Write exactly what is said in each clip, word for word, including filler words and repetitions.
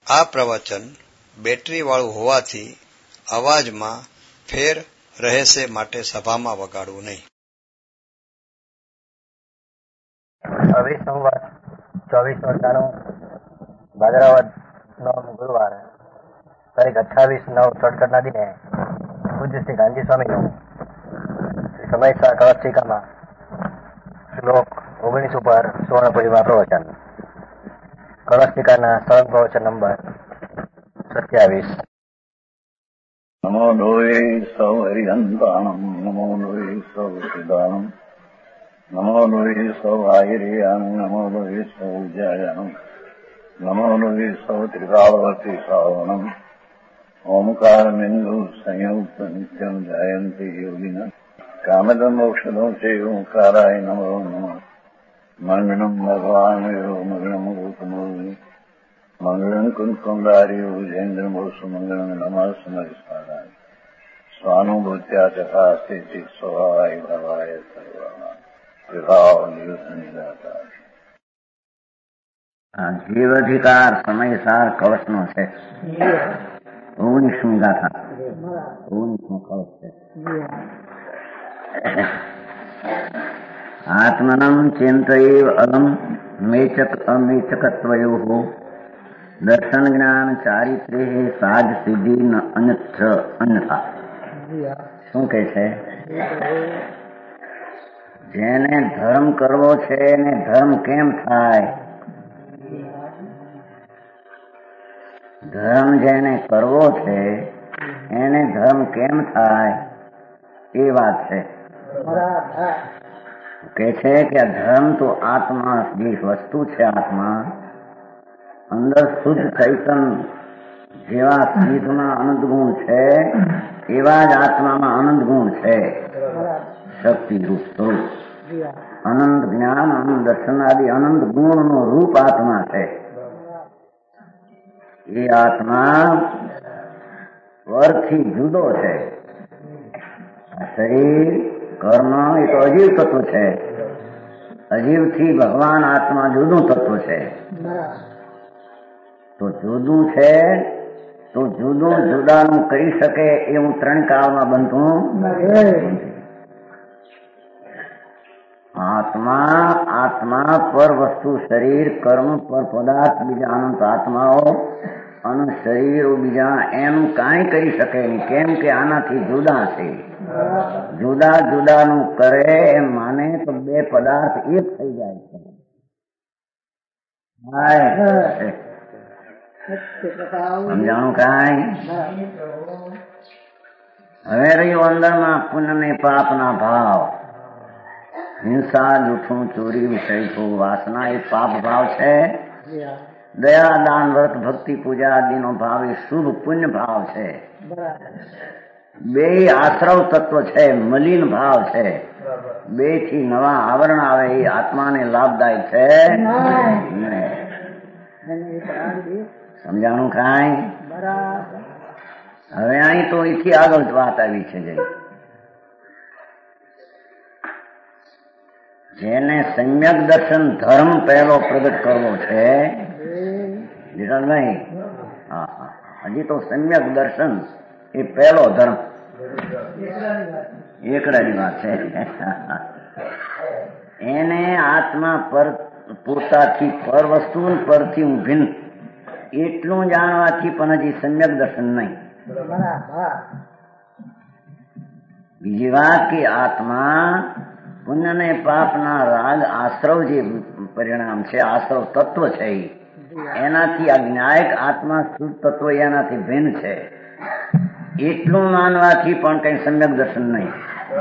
આ પ્રવચન બેટરી વાળું હોવાથી અવાજમાં ફેર રહેશે, માટે સભામાં વગાડવું નહીં. છવ્વીસ નવેમ્બર ચોવીસ વર્ષાનું ભાદરવદ નવ ગુરુવાર તારીખ અઠ્ઠાવીસ નવ તડકરના દિને પૂજ્ય શ્રી ગાંધી સ્વામીનું સમયસર કળશટીકામાં શ્લોક ઓગણીસ ઉપર સુવર્ણપુરીમાં પ્રવચન. કળશટીકાના સરળ પ્રવચન નંબર સત્યાવીસ. નમો લોહે સૌ હરિહંતાણમ નમો લોહે સૌ સિદ્ધાણમ નમો લોહે સૌ આયર્યાન નમો લોહે સૌ જયાનમ નમો લોહે સૌ ત્રિકાવતી શ્રાવણમ ઓમકાર બિંદુ સંયુક્ત નિત્યમ જયંતિ યોગિના કામદમ મોક્ષદો છે ઓંકારાય નમો નમઃ. મંગળમ ભગવાન મંગળમ ગૌતમો મંગળમ કુંકુંડાર્યો જૈન્દ્રમોસુ મંગળમ નમઃ સમરિસ્વાદાય સ્વાનુભૂત્યા તથા સ્થિતિ સ્વભાવાય ભવાય સર્વમાં વિભાવ નિયુસનિદાતા. જીવ અધિકાર સમયસાર કવચનો છે. ઓગણીસમી ગાથા, ઓગણીસમો કવચ છે. આત્મનમ ચિંતયેવ અલમ મેચક અમેચકત્વયો દર્શન જ્ઞાન ચારિત્રે સાજ સિદ્ધિ ન અન્યત્ર અન્યથા. શું કે છે? જેને ધર્મ કરવો છે એને ધર્મ કેમ થાય? ધર્મ જેને કરવો છે એને ધર્મ કેમ થાય એ વાત છે. કે છે કે આ ધર્મ તો આત્મા જે વસ્તુ છે, આત્મા અંદર શુદ્ધ ચૈતન જેવા સ્મિતમાં અનંત ગુણ છે એવા જ આત્મામાં અનંત ગુણ છે. શક્તિ રૂપ સ્વરૂપ અનંત જ્ઞાન અનંત દર્શન આદિ અનંત ગુણ નું રૂપ આત્મા છે. એ આત્મા પરથી જુદો છે. શરીર કર્મ એ તો અજીવ તત્વ છે. અજીવ થી ભગવાન આત્મા જુદું તત્વ છે. તો જુદું છે તો જુદું જુદાનું કરી શકે એવું ત્રણ કાળમાં બનતું નથી. આત્મા આત્મા પર વસ્તુ શરીર કર્મ પર પદાર્થ બીજા અનંત આત્માઓ અને શરીરો બીજા એનું કાંઈ કરી શકે નહીં. કેમ કે આનાથી જુદા છે. જુદા જુદાનું કરે એમ માને તો બે પદાર્થ એક થઈ જાય છે. સમજાણું કાંઈ? હવે રહ્યું અંદરમાં પુણ્ય ને પાપના ભાવ. હિંસા, જૂઠું, ચોરી, વિષય, વાસના એ પાપ ભાવ છે. દયા, દાન, વ્રત, ભક્તિ, પૂજા આદિનો ભાવ એ શુભ પુણ્ય ભાવ છે. બે આશ્રવ તત્વ છે, મલિન ભાવ છે. બે થી નવા આવરણ આવે એ આત્માને લાભદાયક છે. સમજાણું કાંઈ? હવે અહીં તો એથી આગળ વાત આવી છે. જઈ જેને સમ્યક દર્શન ધર્મ પહેલો પ્રગટ કરવો છે નહીં. હા હા હજી તો સમ્યક દર્શન એ પહેલો ધર્મ એકડાની વાત છે. એને આત્મા પર પોતાથી પર વસ્તુ પરથી હું ભિન્ન એટલું જાણવાથી પણ હજી સમ્યક દર્શન નહીં. બીજી વાત કે આત્મા પુણ્ય ને પાપના રાગ આશ્રવ જે પરિણામ છે, આશ્રવ તત્વ છે, એનાથી આ જ્ઞાયક આત્મા શુદ્ધ તત્વ એનાથી ભિન્ન છે એટલું માનવાથી પણ કઈ સમ્યક દર્શન નહીં.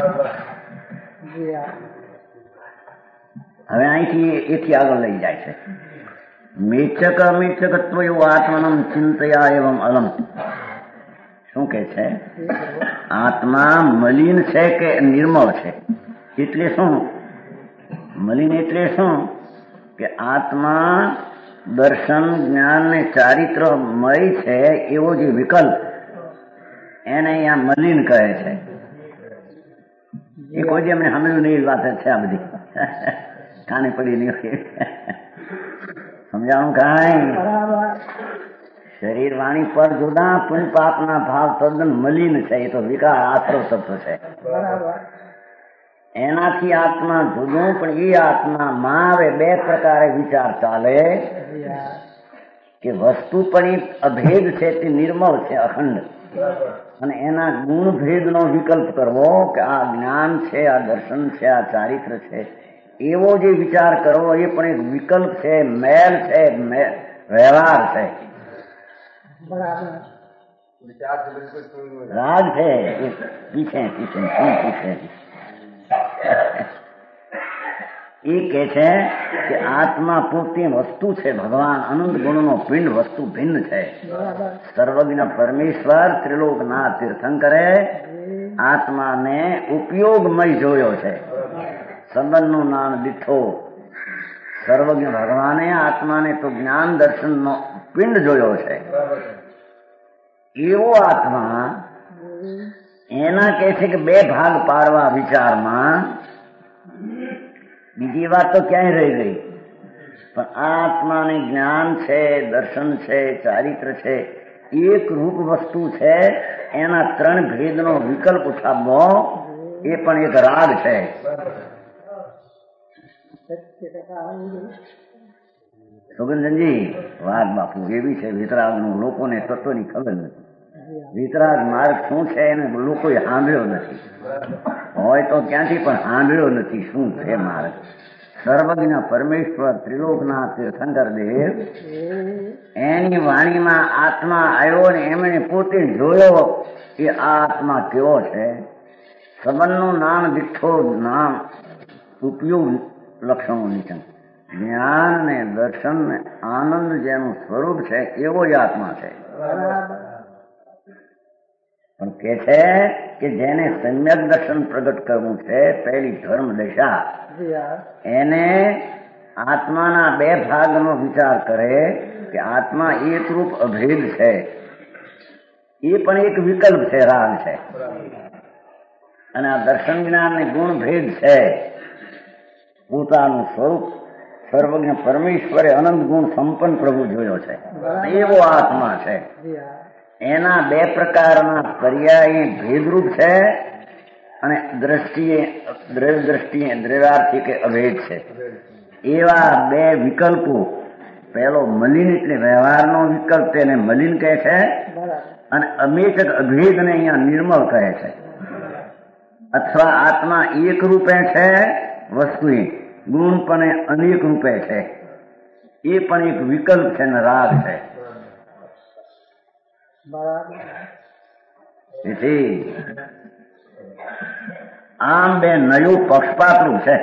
હવે અહીંથી એથી આગળ લઈ જાય છે. મેચક અમેચકત્વ એવું આત્માનમ ચિંતયા એવમ અલમ. શું કે છે? આત્મા મલિન છે કે નિર્મળ છે? એટલે શું મલિન? એટલે શું કે આત્મા દર્શન જ્ઞાન ને ચારિત્ર મય છે એવો જે વિકલ્પ એને અહીંયા મલિન કહે છે. એ કોઈ અમને સમજ્યું નહીં વાત છે આ બધી. કાને પડી નહીં. સમજાણું કાંઈ? શરીર વાણી પર જુદા પુણ્ય પાપના ભાવ તદ્દન મલિન છે. એ તો વિકાર આશ્રવ તત્વ છે. એનાથી આત્મા જુદું, પણ એ આત્મામાં હવે બે પ્રકારે વિચાર ચાલે કે વસ્તુ પણ એ અભેદ છે, તે નિર્મળ છે, અખંડ, અને એના ગુણ ભેદનો વિકલ્પ કરવો કે આ જ્ઞાન છે, આ દર્શન છે, આ ચારિત્ર છે, એવો જે વિચાર કરવો એ પણ એક વિકલ્પ છે, મેલ છે, વ્યવહાર છે, રાગ છે. એ પીછે પીછે શું પૂછે એ કે છે કે આત્મા પૂરતી વસ્તુ છે, ભગવાન અનંત ગુણનો પિંડ વસ્તુ ભિન્ન છે. સર્વજ્ઞ પરમેશ્વર ત્રિલોકનાથ તીર્થંકરે આત્માને ઉપયોગમય જોયો છે. સંબંધનું નામ દીઠો. સર્વજ્ઞ ભગવાને આત્માને તો જ્ઞાન દર્શનનો પિંડ જોયો છે. એવો આત્મા એના કહે છે કે બે ભાગ પાડવા વિચારમાં. બીજી વાત તો ક્યાંય રહી ગઈ, પણ આ આત્માને જ્ઞાન છે, દર્શન છે, ચારિત્ર છે, એક રૂપ વસ્તુ છે, એના ત્રણ ભેદનો વિકલ્પ ઉઠાવવો એ પણ એક રાગ છે. સુગંધનજી વાત બાપુ એવી છે, વિતરાગનું લોકોને તત્વની ખબર નથી. વિતરાગ માર્ગ શું છે એને લોકોએ સાંભળ્યો નથી, હોય તો ક્યાંથી પણ સાંભળ્યો નથી શું છે માર્ગ. સર્વજ્ઞ પરમેશ્વર ત્રિલોકનાથ તીર્થંકર દેવ એની વાણીમાં આત્મા આવ્યો ને એમણે પોતે જોયો કે આ આત્મા કેવો છે. સંબંધનું નામ દીઠો, નામ ઉપયોગ લક્ષણો નીચે જ્ઞાન ને દર્શન ને આનંદ જેનું સ્વરૂપ છે એવો જ આત્મા છે. પણ કે છે કે જેને સમ્યક દર્શન પ્રગટ કરવું છે, પહેલી ધર્મ દશા, એને આત્માના બે ભાગનો વિચાર કરે કે આત્મા એક રૂપ અભેદ છે, એ પણ એક વિકલ્પ છે, રાગ છે, અને આ દર્શન જ્ઞાન ને ગુણ ભેદ છે. પોતાનું સ્વરૂપ સર્વજ્ઞ પરમેશ્વરે અનંત ગુણ સંપન્ન પ્રભુ જોયો છે, એવો આત્મા છે. એના બે પ્રકારના પર્યાય ભેદરૂપ છે, અને દ્રષ્ટિએ દ્રવ્ય દ્રષ્ટિએ દ્રવ્યાર્થી કે અભેદ છે. એવા બે વિકલ્પો, પહેલો મલિન એટલે વ્યવહારનો વિકલ્પ તેને મલિન કહે છે, અને અમેચક અભેદને અહીંયા નિર્મળ કહે છે. અથવા આત્મા એક રૂપે છે, વસ્તુએ ગુણ પણ અનેક રૂપે છે, એ પણ એક વિકલ્પ છે ને રાગ છે. તેથી આમ બે નયું પક્ષપાતરૂપ છે.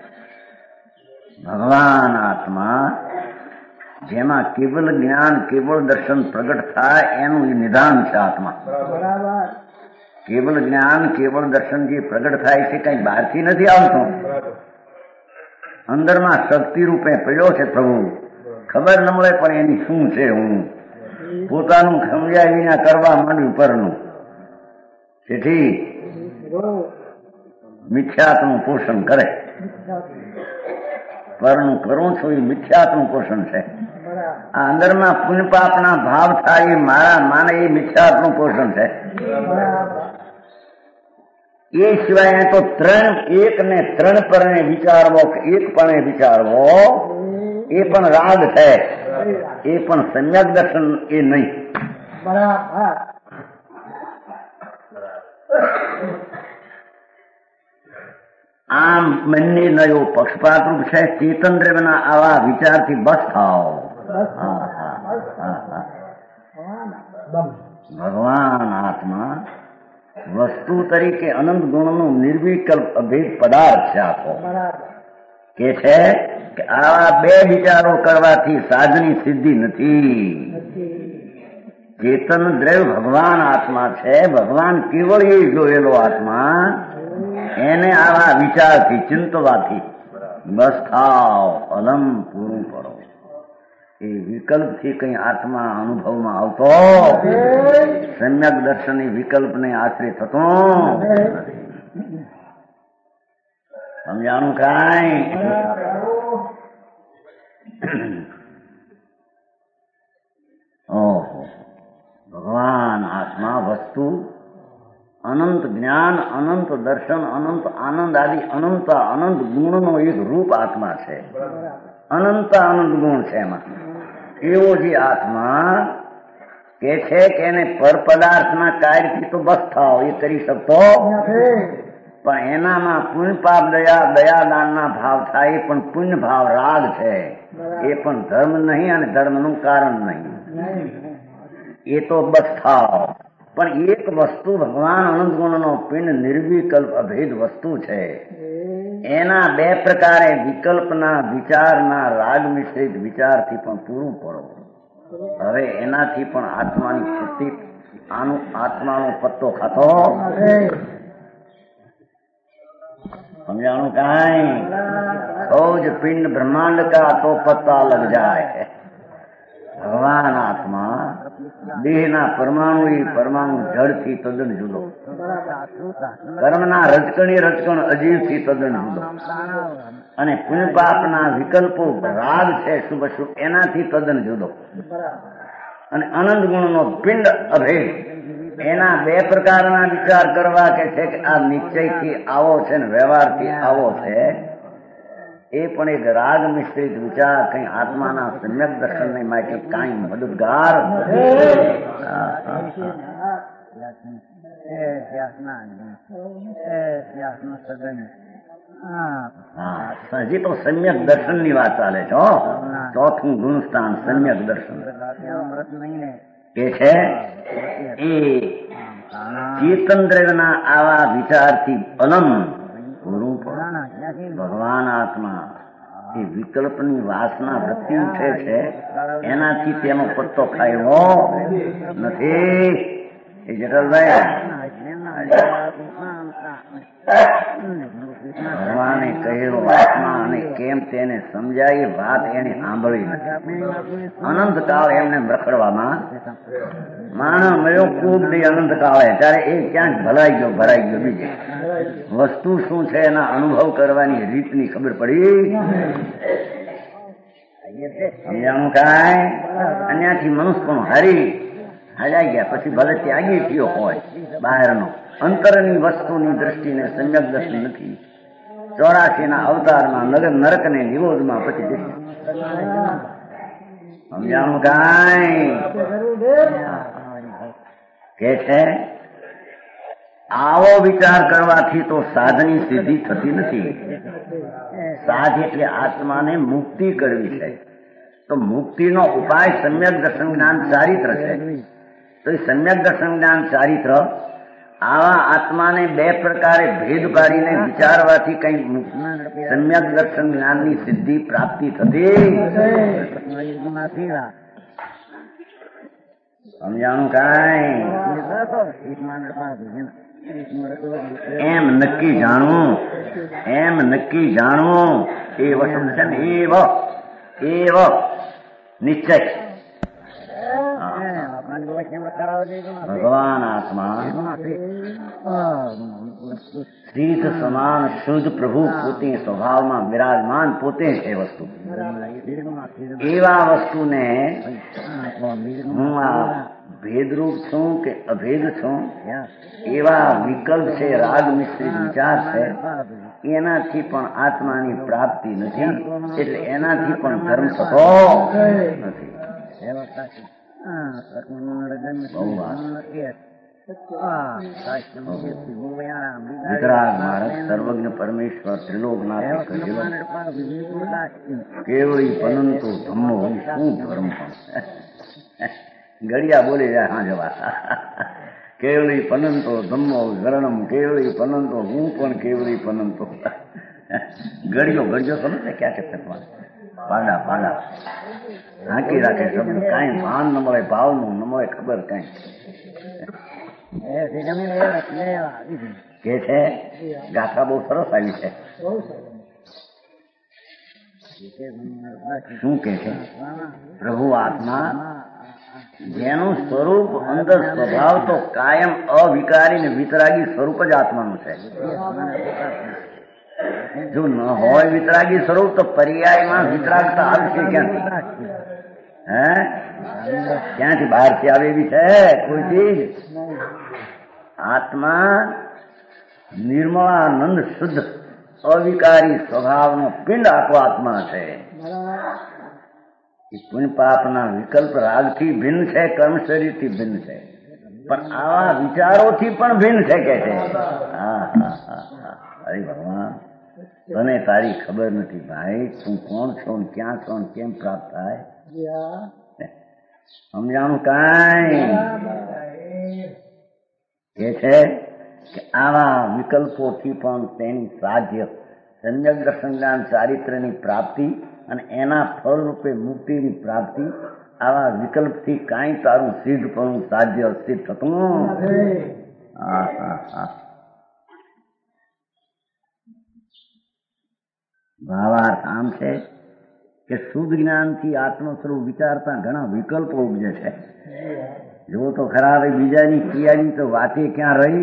ભગવાન આત્મા જેમાં કેવલ જ્ઞાન કેવળ દર્શન પ્રગટ થાય એનું નિદાન છે. આત્મા કેવલ જ્ઞાન કેવળ દર્શન જે પ્રગટ થાય છે કઈ બહારથી નથી આવતું, અંદરમાં શક્તિ રૂપે પડ્યો છે પ્રભુ. ખબર ન મળે પણ એની શું છે, હું પોતાનું સમજાય વિના કરવા માંડ્યું પરનું. તેથી મિથ્યાત્મનું પોષણ કરે. પરનું કરું છું એ મિથ્યાત્મનું પોષણ છે. આ અંદરમાં પુણ્ય પાપના ભાવ થાય એ મારા માને એ મિથ્યાત્મનું પોષણ છે. એ સિવાય તો ત્રણ એક ને ત્રણ પરને વિચારવો કે એક પણ વિચારવો એ પણ રાગ છે, એ પણ સમ્યક દર્શન એ નહીં. બરાબર. આમ બંને નયો પક્ષપાતરૂપ છે. ચેતન દ્રવ્યના આવા વિચારથી બસ થાવ. ભગવાન આત્મા વસ્તુ તરીકે અનંત ગુણનું નિર્વિકલ્પ અભેદ પદાર્થ છે. આખો કે છે કે આવા બે વિચારો કરવાથી સાધની સિદ્ધિ નથી. ચેતન દ્રવ્ય ભગવાન આત્મા છે. ભગવાન કેવળ એ જોયેલો આત્મા, એને આવા વિચારથી ચિંતવાથી બસ થાવ, અલમ પૂરું કરો. એ વિકલ્પથી કઈ આત્મા અનુભવમાં આવતો, સમ્યક દર્શન એ વિકલ્પને આશ્રય થતો. સમજાણું કાંઈ? ઓહો આત્મા વસ્તુ અનંત જ્ઞાન, અનંત દર્શન, અનંત આનંદ આદિ અનંત અનંત ગુણનો એક રૂપ આત્મા છે. અનંત આનંદ ગુણ છે એમાં. એવો જે આત્મા કે છે કે એને પર પદાર્થના કાર્યથી તો બસ થાવ એ કરી શકતો, પણ એનામાં પુણ્ય પાપ દયા દયાદાનના ભાવ થાય, પણ પુણ્ય ભાવ રાગ છે, એ પણ ધર્મ નહીં અને ધર્મનું કારણ નહીં. એ તો બસ થાવ. પણ એક વસ્તુ ભગવાન અનંત ગુણનો પિંડ નિર્વિકલ્પ અભેદ વસ્તુ છે. એના બે પ્રકારે વિકલ્પના વિચારના રાગ મિશ્રિત વિચારથી પણ પૂરું પડો. હવે એનાથી પણ આત્માની સ્થિતિ, આનું આત્માનો પત્તો ખાતો સમજાણું કાંઈ? રોજ પિંડ બ્રહ્માંડ કા તો પત્તા લગ જાય. ભગવાન આત્મા દેહના પરમાણુ પરમાણુ જળથી તદ્દન જુદો, કર્મના રચકણી રચકણ અજીવથી તદ્દન જુદો, અને પુણ્ય પાપના વિકલ્પો રાગ છે શુભ શુભ એનાથી તદ્દન જુદો, અને અનંત ગુણનો પિંડ અભેદ. એના બે પ્રકારના વિચાર કરવા કે છે કે આ નિશ્ચયથી આવો છે ને વ્યવહારથી આવો છે, એ પણ એક રાગ મિશ્રિત વિચાર કઈ આત્માના સમ્યક દર્શન માટે કાંઈ મદદગાર હજી તો સમ્યક દર્શન ની વાત ચાલે છે. ચોથું ગુણસ્થાન સમ્યક દર્શન કે છે એ ચેતન દ્રવ્યના આવા વિચારથી અલમ પૂરું પડે. ભગવાન આત્મા એ વિકલ્પની વાસના વૃત્તિ ઉઠે છે, એનાથી તેનો પત્તો ખાયો નથી. એ જટલભાઈ ભગવાને કહેલો આત્મા અને કેમ તેને સમજાય વાત એને સાંભળી નથી. અનંત કાળ એમને રખડવામાં માણસ મળ્યો ખૂબ દે અનંત કાળે, ત્યારે એ ક્યાંક ભલાઈ ગયો ભરાઈ ગયો. બીજે વસ્તુ શું છે એના અનુભવ કરવાની રીતની ખબર પડી. સમજાણું કાંઈ? અહીંયાથી મનુષ્ય પણ હારી હાલ્યા ગયા પછી ભલે ત્યાગી થયો હોય બહારનો, અંતરની વસ્તુની દ્રષ્ટિને સમ્યક દર્શન નથી. ચોરાસી ના અવતારમાં નગર નરક ને નિરોધમાં પછી સમજાણું કાંઈ? કે છે આવો વિચાર કરવાથી તો સાધની સિદ્ધિ થતી નથી. સાધ એટલે આત્માને મુક્તિ કરવી છે, તો મુક્તિનો ઉપાય સમ્યક દર્શન જ્ઞાન ચારિત્ર છે. તો એ સમ્યક દર્શન જ્ઞાન ચારિત્ર આવા આત્માને બે પ્રકારે ભેદ પાડીને વિચારવાથી કઈ સમ્યક દર્શન જ્ઞાનની સિદ્ધિ પ્રાપ્તિ થતી. સમજાણું કાંઈ? એમ નક્કી જાણવું, એમ નક્કી જાણવું એ વસ્તુ છે ને એવ એવ નિશ્ચય. ભગવાન આત્મા શ્રીધ સમાન શુદ્ધ પ્રભુ પોતે સ્વભાવમાં વિરાજમાન પોતે છે વસ્તુ. એવા વસ્તુને હું આ ભેદરૂપ છું કે અભેદ છું, એવા વિકલ્પ છે, રાગ મિશ્રિત વિચાર છે, એનાથી પણ આત્માની પ્રાપ્તિ નથી. એટલે એનાથી પણ ધર્મ થતો નથી. વિતરાગ માર્ગ સર્વજ્ઞ પરમેશ્વર ત્રિલોકનાથ કેવળી પનંતો ધમ્મો શું ધર્મ. ઘડિયા બોલી જાય હા જવા. કેવળી પનંતો ધમ્મો ગરણમ કેવળી પનંતો હું પણ કેવળી પનંતો. ઘડિયો ઘડિયો સમજે ક્યાં કે પાડા પાડા હાંકી રાખે શબ્દ, કાંઈ ભાન ન મળે, ભાવનું ન મળે ખબર કાંઈ. કે છે ગાથા બહુ સરસ આવી છે. શું કે છે? પ્રભુ આત્મા જેનું સ્વરૂપ અંદર સ્વભાવ તો કાયમ અવિકારી ને વિતરાગી સ્વરૂપ જ આત્માનું છે. જો ન હોય વિતરાગી સ્વરૂપ તો પર્યાયમાં વિતરાગતા આવશે ક્યાંથી? હે ક્યાંથી બહારથી આવે એવી છે કોઈ ચીજ? આત્મા નિર્મળાનંદ શુદ્ધ અવિકારી સ્વભાવનો પિંડ આખો આત્મા છે. પુણ્ય પાપના વિકલ્પ રાગથી ભિન્ન છે, કર્મ શરીરથી ભિન્ન છે, પણ આવા વિચારોથી પણ ભિન્ન છે કે છે. હા હા હા હા અરે ભગવાન, તને તારી ખબર નથી ભાઈ, તું કોણ છો ને ક્યાં છો ને કેમ પ્રાપ્ત થાય સમજાણું કાંઈ એ છે કે આવા વિકલ્પોથી પણ તેની સાધ્ય સમ્યક દર્શન જ્ઞાન ચારિત્ર્યની પ્રાપ્તિ અને એના ફળ રૂપે મુક્તિની પ્રાપ્તિ, આવા વિકલ્પથી કાંઈ તારું સિદ્ધ પણ સાધ્ય સિદ્ધ થતું. હા હા હા ભાવાર્થ આમ છે કે શુદ્ધ જ્ઞાનથી આત્મ સ્વરૂપ વિચારતા ઘણા વિકલ્પો ઉપજે છે. જો તો ખરા બીજાની ક્રિયાની તો વાતે ક્યાં રહી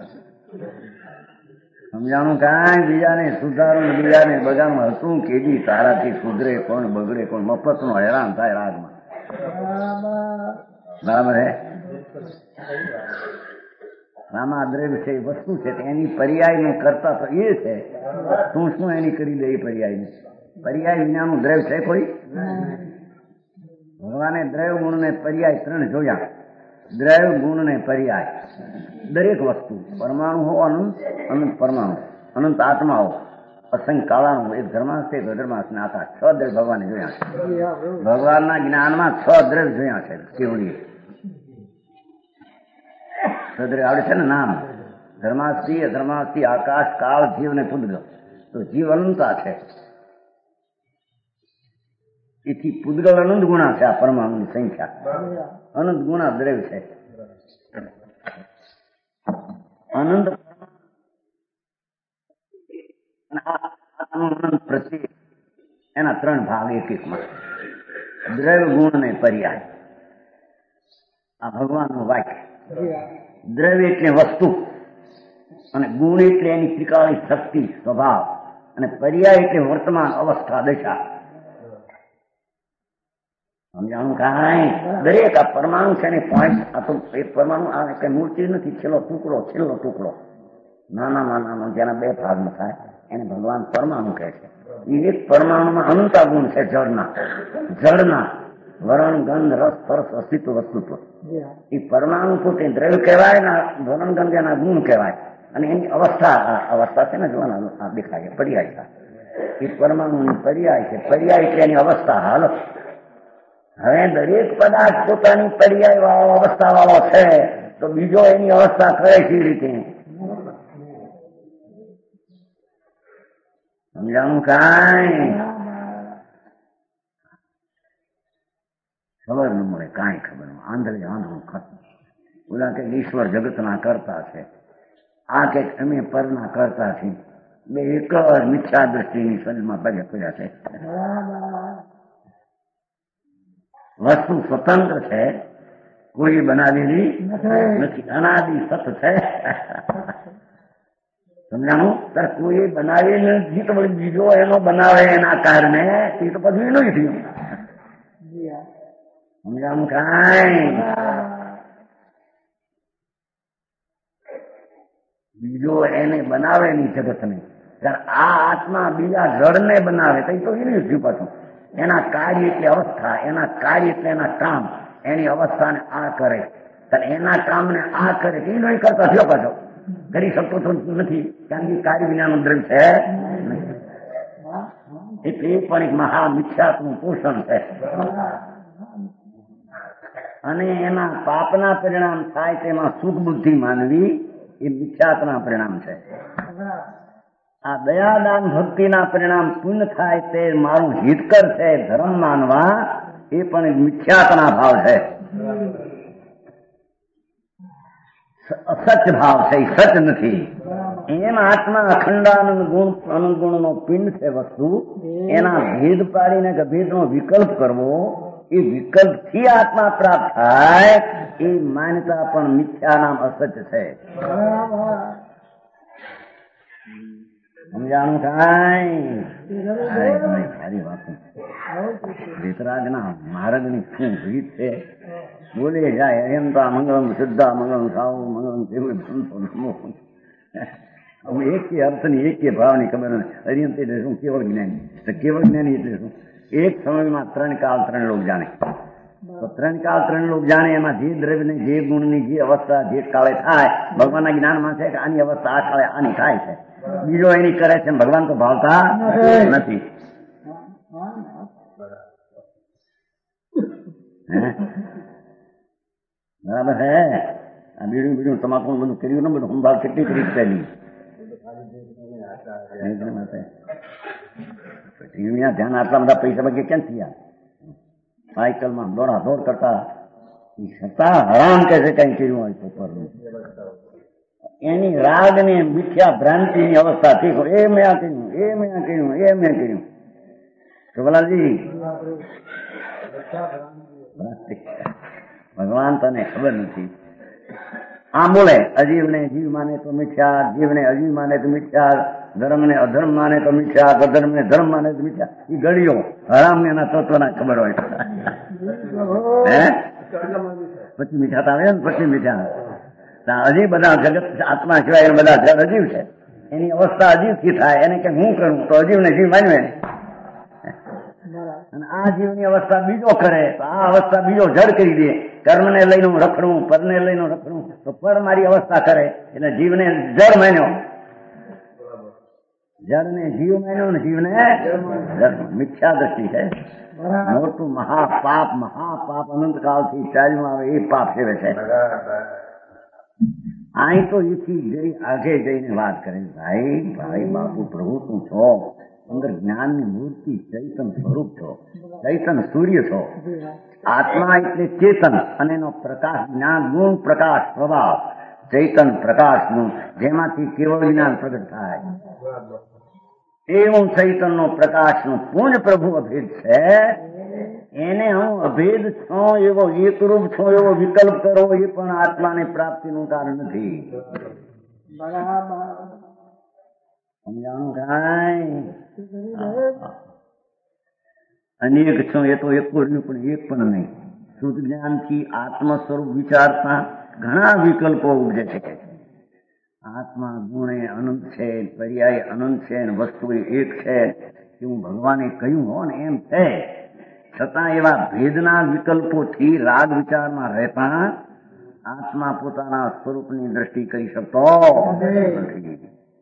સમજાણું કાંઈ? બીજાને સુધારો ને બીજાને બગાડમાં હતું કેજી તારાથી સુધરે કોણ બગડે કોણ, મફતનો હેરાન થાય રાગમાં. બરાબર હે? રામાદ્રવ્ય છે વસ્તુ છે, એની પર્યાયનું કરતા તો એ છે. તું શું એની કરી દે? એ પર્યાયનું પર્યાય વિનાનું દ્રવ્ય છે કોઈ? ભગવાને દ્રવ્ય ગુણ ને પર્યાય ત્રણ જોયા. દ્રવ્ય ગુણ ને પર્યાય દરેક વસ્તુ, પરમાણુ હો અનંત, અનંત પરમાણુ, અનંત આત્માઓ, અસંખ્ય કાળાનું, એક ધર્માંશ એક અધર્માંશ ને આકાશ, છ દ્રવ્ય ભગવાને જોયા છે. ભગવાનના જ્ઞાનમાં છ દ્રવ્ય જોયા છે. કેવડીએ સદ્રવ્ય આવડે છે ને નામ, ધર્માસ્થી અધર્માસ્થી આકાશ કાળ જીવ ને પુદ્ગલ. તો જીવ અનંતા છે, એથી પુદ્ગલ અનંત ગુણા છે. આ પરમાણુની સંખ્યા અનંત ગુણા દ્રવ્ય છે. અનંત અનંત પ્રત્યે એના ત્રણ ભાગ એક એકમાં, દ્રવ્ય ગુણ ને પર્યાય. આ ભગવાનનું વાક્ય. દ્રવ્ય એટલે વસ્તુ, અને ગુણ એટલે એની ત્રિકાળી શક્તિ સ્વભાવ, અને પર્યાય એટલે વર્તમાન અવસ્થા દશા. સમજાણું કાંઈ? દરેક આ પરમાણુ છે ને પોઈન્ટ, આ તો એક પરમાણુ આ કઈ મૂર્તિ નથી, છેલ્લો ટુકડો છેલ્લો ટુકડો નાનામાં નાનો જેના બે ભાગમાં થાય એને ભગવાન પરમાણુ કહે છે. એક પરમાણુમાં અનંતા ગુણ છે જળના, જળના વરણ ગંધ રસ સ્પર્શ અસ્તિત્વ વસ્તુત્વ. એ પરમાણુ પોતે દ્રવ્ય કહેવાય ને વરણ ગંધ એના ગુણ કહેવાય, અને એની અવસ્થા અવસ્થા છે ને જોવાના દેખાય પર્યાય. એ પરમાણુની પર્યાય છે. પર્યાય છે એની અવસ્થા હાલત. હવે દરેક પદાર્થ પોતાની પર્યાય વાળો અવસ્થા વાળો છે, તો બીજો એની અવસ્થા કરે છે રીતે. સમજાણું કાંઈ? ખબર ન મળે, કાંઈ ખબર ન. આંધળે આંધળું ખતમ. ઓલા કે ઈશ્વર જગતના કરતા છે, આ કે અમે પરના કરતા છીએ. બે એક જ મિથ્યા દ્રષ્ટિની શરીરમાં પડ્યા પડ્યા છે. વસ્તુ સ્વતંત્ર છે, કોઈ બનાવેલી નથી, અનાદિ સત છે. સમજાણું? તાર કોઈ બનાવેલી નથી તો બીજો એનો બનાવે એના કારણે એ તો પછી એનું થયું. સમજાણું કાંઈ? બીજો એને બનાવે નહીં જગતને. આ આત્મા બીજા જળને બનાવે તો એ તો એનું થયું પાછું. એના કાર્ય એટલે અવસ્થા, એના કાર્ય એટલે એના કામ, એની અવસ્થાને આ કરે, એના કામને આ કરે એ નહીં કરતા થયો પાછો. કરી શકતો તો નથી, કારણ કે કાર્ય વિનાનું દ્રવ્ય છે. એટલે એ પણ એક મહા મિથ્યાત્મનું પોષણ છે. અને એના પાપના પરિણામ થાય તેમાં સુખ બુદ્ધિ માનવી એ મિથ્યાત્મના પરિણામ છે. આ દયાદાન ભક્તિના પરિણામ પુણ્ય થાય તે મારું હિતકર છે ધર્મ માનવા, એ પણ એક મિથ્યાત્મના ભાવ છે. અસત્ય ભાવ છે, એ સચ નથી. એમ આત્મા અખંડાનંદ ગુણ અનંત ગુણનો પિંડ છે વસ્તુ, એના ભેદ પાડીને કે ભેદનો વિકલ્પ કરવો, એ વિકલ્પ થી આત્મા પ્રાપ્ત થાય એ માન્યતા પણ મિથ્યા નામ અસત્ય છે. સમજાણું કાંઈ? સારી વાત. વિતરાગના માર્ગની શું રીત છે, બોલે જાય અયંતા મંગલમ સિદ્ધા મંગલમ સાવું મંગલમ તેવું નમો. અમે એક અર્થની એક ભાવની ખબર નથી. અરિયંત એટલે શું? કેવળ જ્ઞાની. તો કેવળ જ્ઞાની એટલે શું? એક સમયમાં ત્રણ કાળ ત્રણ લોક જાણે. તો ત્રણ કાળ ત્રણ લોક જાણે એમાં જે દ્રવ્યની જે ગુણની જે અવસ્થા જે કાળે થાય ભગવાનના જ્ઞાનમાં છે કે આની અવસ્થા આ કાળે આની થાય છે, બીજો એની કરે છે. ભગવાન તો ભાવતા નથી. બરાબર છે. આ બીડું બીડું તમાકુ બધું કર્યું ને બધું સંભાળ કેટલી કરી પહેલી ધ્યાન આટલા બધા પૈસા ભાગ્ય ક્યાં થયા? સાયકલમાં દોડા દોડ કરતા છતાં હરામ કે છે કઈ કર્યું હોય ઉપરનું એની રાગ ને મિથ્યા ભ્રાંતિની અવસ્થા ઠીક હોય. એ મેં આ કર્યું, એ મેં આ કર્યું, એ મેં કર્યું. શોભલાલજી, ભગવાન તને ખબર નથી. આ બોલે અજીવને જીવ માને તો મિથ્યા, જીવને અજીવ માને તો મિથ્યા, ધર્મ ને અધર્મ માને તો મિથ્યા, અધર્મ ને ધર્મ માને તો મિથ્યા. એ ગળીઓ હરામ ને એના તત્વના ખબર હોય. હે પછી મીઠા આવે ને પછી મીઠા હજી બધા જગત આત્મા સિવાય એ બધા જળ અજીવ છે. એની અવસ્થા અજીવથી થાય. એને કે હું કરું તો અજીવને જીવ માન્યું. અને આ જીવની અવસ્થા બીજો કરે તો આ અવસ્થા બીજો જડ કરી દે. કર્મને લઈને રખડું, પરને લઈને રખડું તો પર મારી અવસ્થા કરે. એટલે જીવને જળ માન્યો, જળને જીવ માન્યો ને જીવને જળ. મિથ્યા દ્રષ્ટિ છે. મોટું મહાપાપ મહાપાપ અનંતકાળથી ચાલ્યું આવે એ પાપ સેવે છે. અહીં તો એથી જઈ આગે જઈને વાત કરે, ભાઈ ભાઈ બાપુ પ્રભુ તું છો, અંદર જ્ઞાનની મૂર્તિ ચૈતન સ્વરૂપ છો, ચૈતન સૂર્ય છો. આત્મા એટલે ચેતન અને એનો પ્રકાશ જ્ઞાન ગુણ પ્રકાશ સ્વભાવ ચૈતન પ્રકાશ ગુણ જેમાંથી કેવળ જ્ઞાન પ્રગટ થાય. એવું ચૈતનનો પ્રકાશનું પૂર્ણ પ્રભુ અભેદ છે. એને હું અભેદ છું એવો એકરૂપ છું એવો વિકલ્પ કરો એ પણ આત્માની પ્રાપ્તિનું કારણ નથી. સમજાણું કાંઈ? અનેક છું એ તો એક પણ એક પણ નહીં. શુદ્ધ જ્ઞાનથી આત્મ સ્વરૂપ વિચારતા ઘણા વિકલ્પો ઉપજે છે. આત્મા ગુણે અનંત છે, પર્યાય અનંત છે, વસ્તુ એક છે એવું ભગવાને કહ્યું હો ને એમ છે. છતાં એવા ભેદના વિકલ્પોથી રાગ વિચારમાં રહેતા આત્મા પોતાના સ્વરૂપની દ્રષ્ટિ કરી શકતો નથી.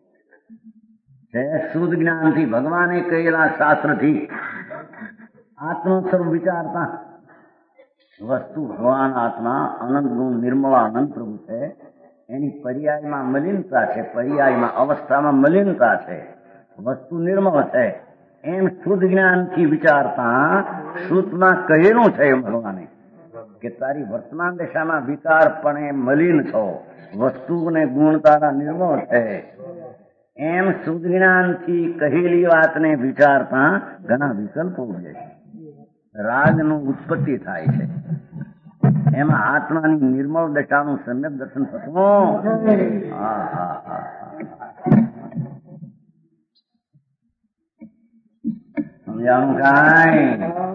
શુદ્ધ જ્ઞાનથી ભગવાને કહેલા શાસ્ત્રથી આત્મ સ્વરૂપ વિચારતા વસ્તુ ભગવાન આત્મા અનંત ગુણ નિર્મળા અનંત પ્રભુ છે. એની પર્યાયમાં મલિનતા છે, પર્યાયમાં અવસ્થામાં મલિનતા છે, વસ્તુ નિર્મળ છે. એમ શુદ્ધ જ્ઞાનથી વિચારતા શુદ્ધમાં કહેલું છે ભગવાને કે તારી વર્તમાન દશામાં વિકારપણે મલિન છો, વસ્તુ ને ગુણ તારા નિર્મળ છે. એમ શુદ્ધ જ્ઞાનથી કહેલી વાતને વિચારતા ઘણા વિકલ્પો ઉપજે છે. રાગનું ઉત્પત્તિ થાય છે. એમાં આત્માની નિર્મળ દશાનું સમ્યક દર્શન થતું. સમજાણું કાંઈ?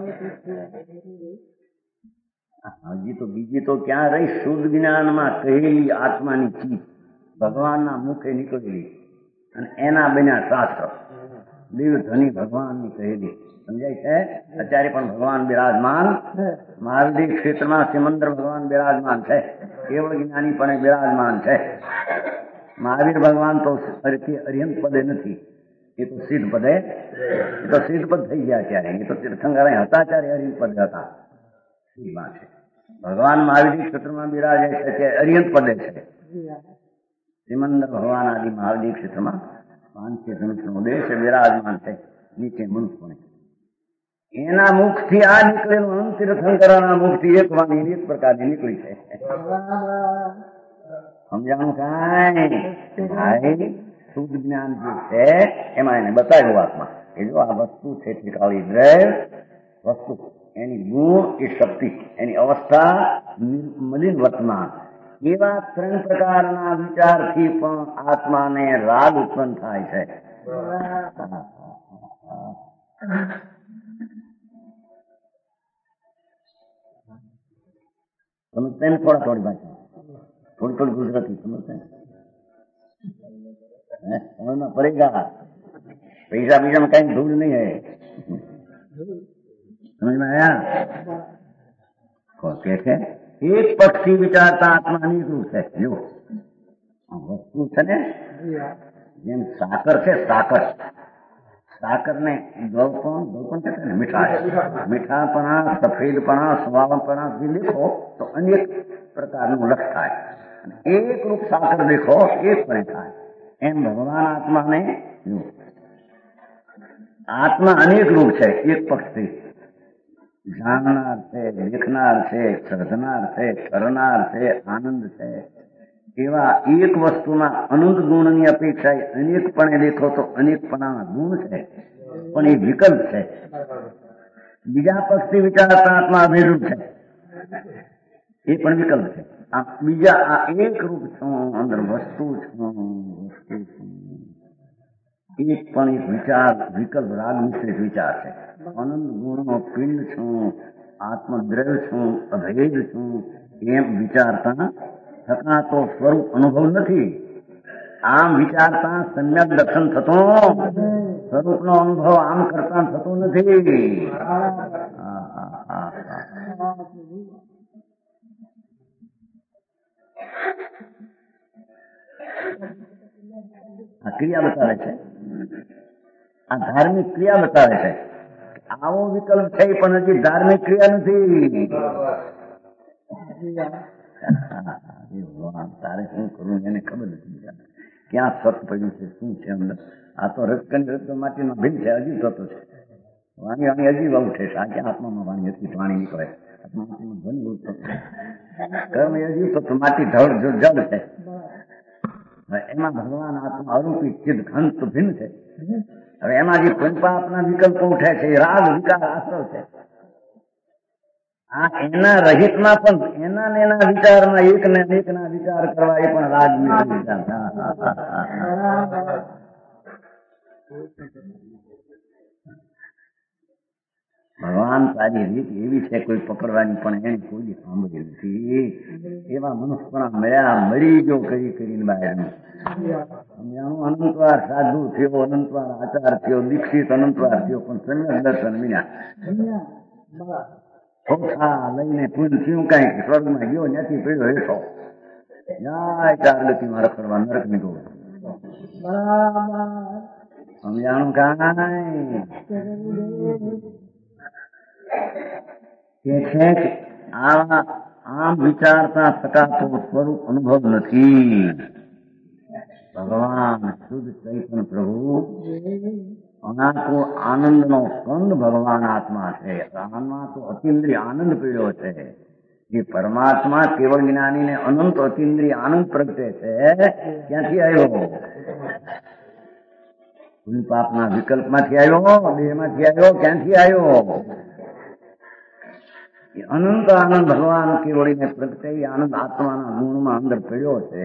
હજી તો બીજી તો ક્યાં રહી? શુદ્ધ જ્ઞાનમાં કહેલી આત્માની ચીજ ભગવાનના મુખે નીકળેલી અને એના બન્યા શાસ્ત્ર દેવ ધની ભગવાનની કહેલી. સમજાય છે? અત્યારે પણ ભગવાન બિરાજમાન મહાવીર ક્ષેત્રમાં સિમંદર ભગવાન બિરાજમાન છે. કેવળ જ્ઞાની પણ બિરાજમાન છે. મહાવીર ભગવાન તો અરિહંત પદે નથી, એ તો સિદ્ધ પદે, એ તો સિદ્ધ પદ થઈ ગયા ત્યારે. એ તો તીર્થંકર હતા ત્યારે અરિહંત પદ હતા. સિદ્ધમાં છે ભગવાન મહાવીર ક્ષેત્રમાં બિરાજે છે તે અરિહંત પદે છે. સિમંદર ભગવાન આદિ મહાવીર ક્ષેત્રમાં પાંચસો ધનુષનો દેશ બિરાજમાન છે. નીચે મનુષ્ય એના મુખથી આ નીકળેલું અનંત તીર્થંકરના મુખથી એક વાણી એક પ્રકારની નીકળી છે. સમજાણું કાંઈ? ભાઈ શુદ્ધ જ્ઞાન જે છે એમાં એને બતાવ્યું વાતમાં કે જો આ વસ્તુ છે ઠીકાળી દ્રવ્ય વસ્તુ, એની ગુણ એ શક્તિ, એની અવસ્થા મલિન વર્તમાન, એવા ત્રણ પ્રકારના વિચારથી પણ આત્માને રાગ ઉત્પન્ન થાય છે. समझते हैं थोड़ा थोड़ी भाषा, थोड़ी थोड़ी गुजराती समझते हैं, समझना पड़ेगा। पैसा पैसा में कहीं धूल नहीं है, समझ में आया? कहते एक पक्षी विचारता आत्मा अनेक रूप है। जो वस्तु છે ને જેમ સાકર છે, સાકર સાકર ને ગળપણ ગળપણ कहते हैं मीठा मीठापना, सफेदपना, स्वावपना भी देखो तो अनेक प्रकार નું લક્ષ થાય। એક રૂપ સાકર દેખો એક પણ થાય। એમ ભગવાન આત્મા ને આત્મા અનેક રૂપ છે। એક પક્ષથી જાણનાર છે, દેખનાર છે, સર્જનાર છે, કરનાર છે, આનંદ છે। એવા એક વસ્તુના અનંત ગુણની અપેક્ષાએ અનેકપણે દેખો તો અનેકપણાના ગુણ છે, પણ એ વિકલ્પ છે। બીજા પક્ષથી વિચારતા આત્મા અભેદરૂપ છે, એ પણ વિકલ્પ છે। આ બીજા આ એક રૂપ છું, અંદર વસ્તુ છું, વસ્તુ છું, એક પણ એક વિચાર વિકલ્પ રાગ મિશ્રિત વિચાર છે। અનંત ગુણનો પિંડ છું, આત્મદ્રવ્ય છું, અભેદ છું, એમ વિચારતા થતા તો સ્વરૂપ અનુભવ નથી। આમ વિચારતા સમ્યક દર્શન થતો સ્વરૂપનો અનુભવ આમ કરતા થતો નથી। આ ક્રિયા બતાવે છે, આ ધાર્મિક ક્રિયા બતાવે છે। આવો વિકલ્પ છે પણ હજી ધાર્મિક ક્રિયા નથી। તારે શું કરવું એને ખબર નથી, ક્યાં સત પડ્યું છે, શું છે અંદર। આ તો રક્તની રક્ત માટીનો ભીલ છે, અજીબ થતો છે। વાણી વાણી અજીબ ઉઠે છે। આ ક્યાં આત્મામાં વાણી હતી, વાણી નીકળે આત્મામાં ધ્વનિ ઉઠતો કર્મ અજીબ થતો, માટી ધડ જળ છે। એમાં ભગવાન આત્મા અરૂપી ચિદ ખંત ભિન્ન છે। હવે એમાં જે પંચપાપના વિકલ્પો ઉઠે છે એ રાગ વિકાર આશ્રવ છે। આ એના રહિતમાં પણ એના ને એના વિચારમાં એક ને એક ના વિચાર કરવા એ પણ રાગ વિચાર। ભગવાન સારી રીત એવી છે કોઈ પકડવાની, પણ એને કોઈ સાંભળી નથી। એવા મનુષ્યપણા મળ્યા, મળી ગયો કરી કરીને બહાર અનંતવાર સાધુ થયો, અનંતવાર આચાર થયો, દીક્ષિત અનંતવાર થયો, પણ સમ્યક દર્શન વિના ચોખા લઈને પૂન થયું કઈ સ્વર્ગમાં ગયો ત્યાંથી પડ્યો હેઠો જાય ચાર ગતિમાં રખડવા નરક નીકળો। સમજાણું કાંઈ કે છે કે આવા આમ વિચારતા થકાતો સ્વરૂપ અનુભવ નથી। ભગવાન શુદ્ધ ચૈતન્ય પ્રભુ અનાકો આનંદનો સ્કંદ ભગવાન આત્મા છે। આમાં તો અતિન્દ્રિય આનંદ પીડ્યો છે। જે પરમાત્મા કેવળ જ્ઞાનીને અનંત અતિન્દ્રિય આનંદ પ્રગટે છે, ક્યાંથી આવ્યો? પાપના વિકલ્પમાંથી આવ્યો, દેહમાંથી આવ્યો, ક્યાંથી આવ્યો? અનંત આનંદ ભગવાન કેવળીને પ્રગટે આનંદ આત્માના ગુણમાં અંદર પીડ્યો છે।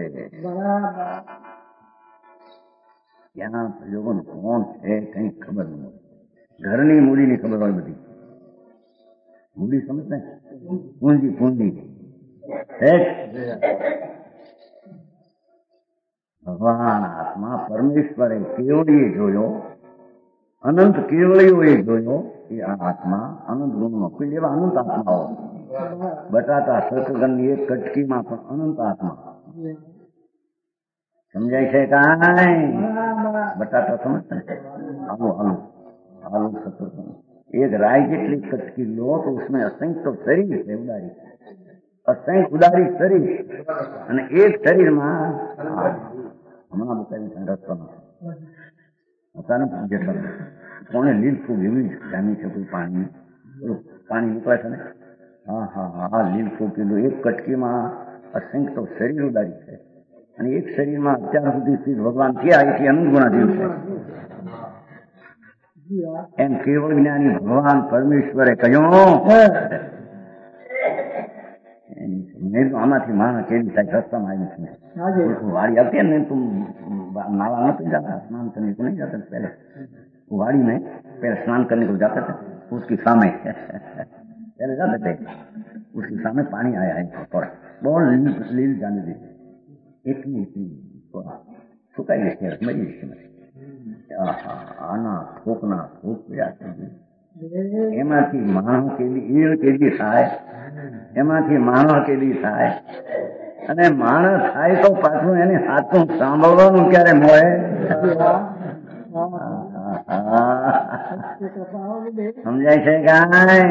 ત્યાં પ્રયોગો કોણ છે કઈ ખબર નથી। ઘરની મૂડીની ખબર હોય બધી, મૂડી સમજે પૂંજી પૂંજી ભગવાન આત્મા પરમેશ્વરે કેવળીએ જોયો, અનંત કેવળીઓએ જોયો એ આ આત્મા અનંત ગુણનો પીડ। એવા અનંત આત્માઓ બટાટા સત્સંગની એક કટકીમાં પણ અનંત આત્મા સમજાય છે કાંઈ? બટાટા સમજતા આलू आलू आलू सत्तर एक राय जितनी कटकी लो तो उसमें असंख्य तो शरीर है उदारी, असंख्य उदारी शरीर અને એક શરીરમાં હમણાં બતાવી રસ્તામાં અચાનક જેટલા કોણે લીલ ફૂગ એવી જામી છે કોઈ પાણી પાણી નીકળે છે ને હા હા હા હા લીલ ફૂગ કીધું એક કટકીમાં અસંખ્ય તો શરીર ઉદારી છે અને એક શરીરમાં અત્યાર સુધી સ્થિત ભગવાન થયા એથી અનંત ગુણાધીન છે। એમ કેવળ જ્ઞાની ભગવાન પરમેશ્વરે કહ્યું મેં તો આમાંથી માણસ કેવી થાય રસ્તામાં આવ્યું છે વાડી આવતી ને તું नाला न जाता, स्नान करने को नहीं जाता पहले, वाड़ी में पहले स्नान करने को जाते थे उसकी सामने पहले जाते थे उसके सामने पानी आया है थोड़ा बहुत लील लील जाने दे इतनी इतनी थोड़ा સુકાઈ જશે મરી જશે આના ફૂકના ફૂક એમાંથી માણસ કેદી ઈળ કેદી થાય એમાંથી માણસ કેદી થાય અને માણસ થાય તો પાછું એને હાથું સાંભળવાનું ક્યારે મળે સમજાય છે કાંઈ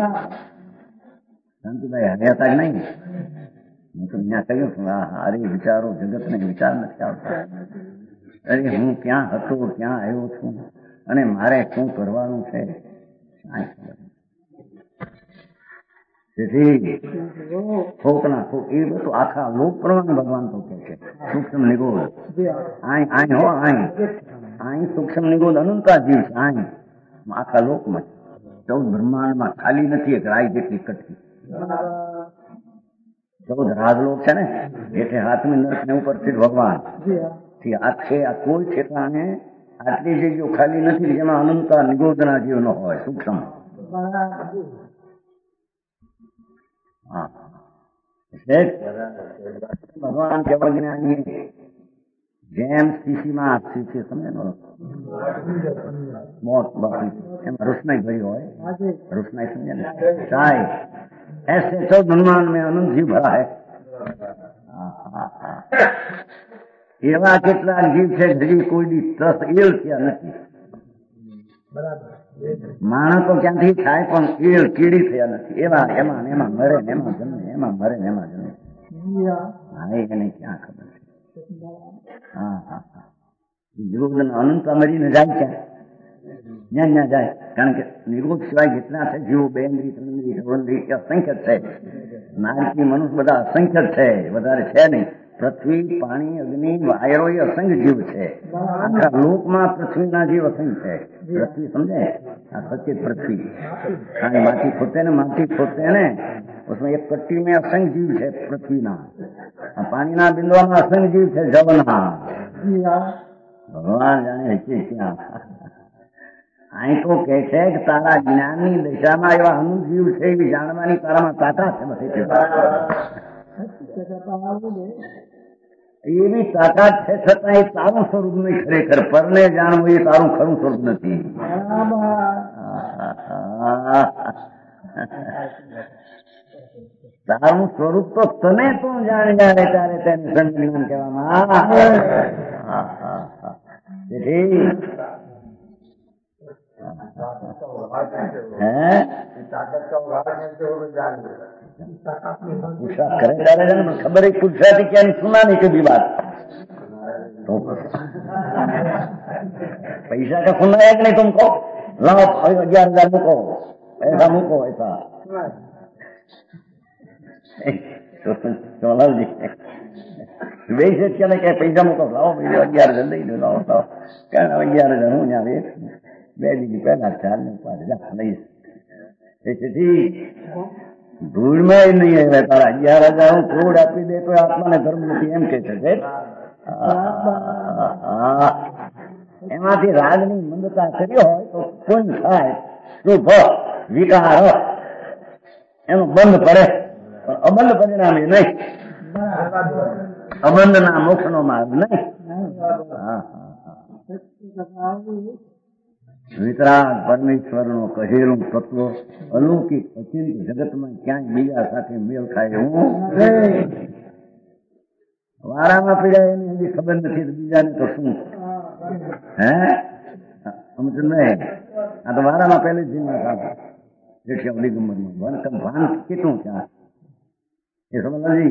શાંતિભાઈ હર્યા હતા નહીં હું તો ત્યાં કહ્યું છું અરે વિચારો જગત ને વિચાર નથી આવતા અરે હું ક્યાં હતો ક્યાં આવ્યો છું અને મારે શું કરવાનું છે તેથી ફોકના ફોક એ બધું આખા લોક પ્રમાણે ભગવાન તો કે છે સૂક્ષ્મ નિગોદ આય આય હો આય આય સૂક્ષ્મ નિગોદ અનંતા જીવ છે આય આખા લોકમાં ચૌદ બ્રહ્માંડમાં ખાલી નથી એક રાય જેટલી કટકી ચૌદ રાજલોક છે ને એટલે હાથમી નર્ક ને ઉપરથી ભગવાન આ છે આ કોઈ ઠેકાણે આટલી જગ્યાઓ ખાલી નથી જેમાં અનંતા નિગોદના જીવ ન હોય સૂક્ષ્મ હા ભગવાન કેવા જ્ઞાની જેમ સ્થિતિમાં સ્થિતિ સમજે મોત બાકી એમાં રોશનાઈ ભરી હોય રોશનાઈ સમજે ને સાય ऐसे तो ब्रह्मांड में अनंत जीव भरा है एवा કેટલા જીવ છે હજી કોઈ ત્રસ ઈલ થયા નથી માણસ તો ક્યાંથી થાય પણ ઈલ કીડી થયા નથી એવા એમાં એમાં મરે ને એમાં જન્મે એમાં મરે ને એમાં જન્મે હા એને ક્યાં ખબર છે હા હા હા જીવ અનંત મરીને જાય ક્યાં જ્યાં જ્યાં જાય કારણ કે નિરોધ સિવાય જેટલા છે જીવો બે ઇન્દ્રિય ત્રણ ઇન્દ્રિય સર્વેન્દ્રિય અસંખ્ય છે નારકી મનુષ્ય બધા અસંખ્ય છે વધારે છે નહીં પૃથ્વી પાણી અગ્નિ વાયરો એ અસંખ્ય જીવ છે આખા લોકમાં પૃથ્વીના જીવ અસંખ્ય છે પૃથ્વી સમજે આ સચેત પૃથ્વી खाली माटी खोदते ना माटी खोदते हैं ना उसमें एक कट्टी में असंख्य जीव है पृथ्वी ना पानी ना बिंदुआ में असंख्य जीव है जवना भगवान जाने क्या અહીં તો કે છે કે તારા જ્ઞાનની દિશામાં એવા અનંત જીવ છે એવી જાણવાની તારામાં તાકાત છે બધી એવી તાકાત છે છતાં એ તારું સ્વરૂપ નહીં ખરેખર પરને જાણવું એ તારું ખરું સ્વરૂપ નથી તારું સ્વરૂપ તો તને તું જાણી જાય ત્યારે તેને સંજ્ઞાન કહેવામાં તેથી खबर ही पूछा थी क्या सुना नहीं कभी बात तो पैसा का सुना है कि नहीं तुमको लाओ ग्यारह हजार मुको ऐसा मुको ऐसा सोनल जी वैसे क्या नहीं क्या पैसा मुको लाओ मेरे ग्यारह हजार नहीं दो लाओ लाओ कहना ग्यारह हजार हूँ यहाँ બે દીદી પહેલા ચાર ને પાંચ નહીં એથી ધૂળમાં નહીં આવે તારા અગિયાર હજાર હું કરોડ આપી દે તો આત્માને ધર્મ નથી એમ કે છે એમાંથી રાગની મંદતા કરી હોય તો પુણ્ય થાય શુભ વિકાર એનો બંધ પડે પણ અબંધ પરિણામે નહીં અબંધ ના મોક્ષ નો માર્ગ નહીં હા વિતરાગ પરમેશ્વર નું કહેલું તત્વ અલૌકિક અચિંત જગતમાં ક્યાંય બીજા સાથે મેળ ખાય હું વારામાં પીડાય એની હજી ખબર નથી બીજાને તો શું હે સમજ નહીં આ તો વારામાં પહેલે જ જીવના ખાતા જેટલી દિગંબરમાં ભાન કેટલું છે એ સમજ નથી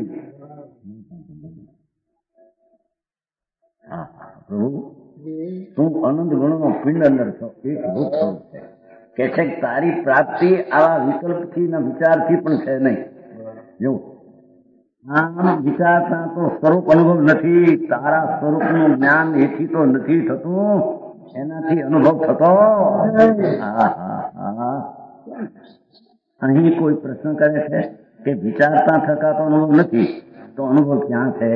હા પ્રભુ તું અનંત ગુણો નો પિંડ અંદર છો એક ભૂત સ્વરૂપ છે કે છે તારી પ્રાપ્તિ આવા વિકલ્પથી ના વિચારથી પણ છે નહીં જો આમ વિચારતા તો સ્વરૂપ અનુભવ નથી તારા સ્વરૂપનું જ્ઞાન એથી તો નથી થતું એનાથી અનુભવ થતો અહીં કોઈ પ્રશ્ન કરે છે કે વિચારતા થતા તો અનુભવ નથી તો અનુભવ ક્યાં છે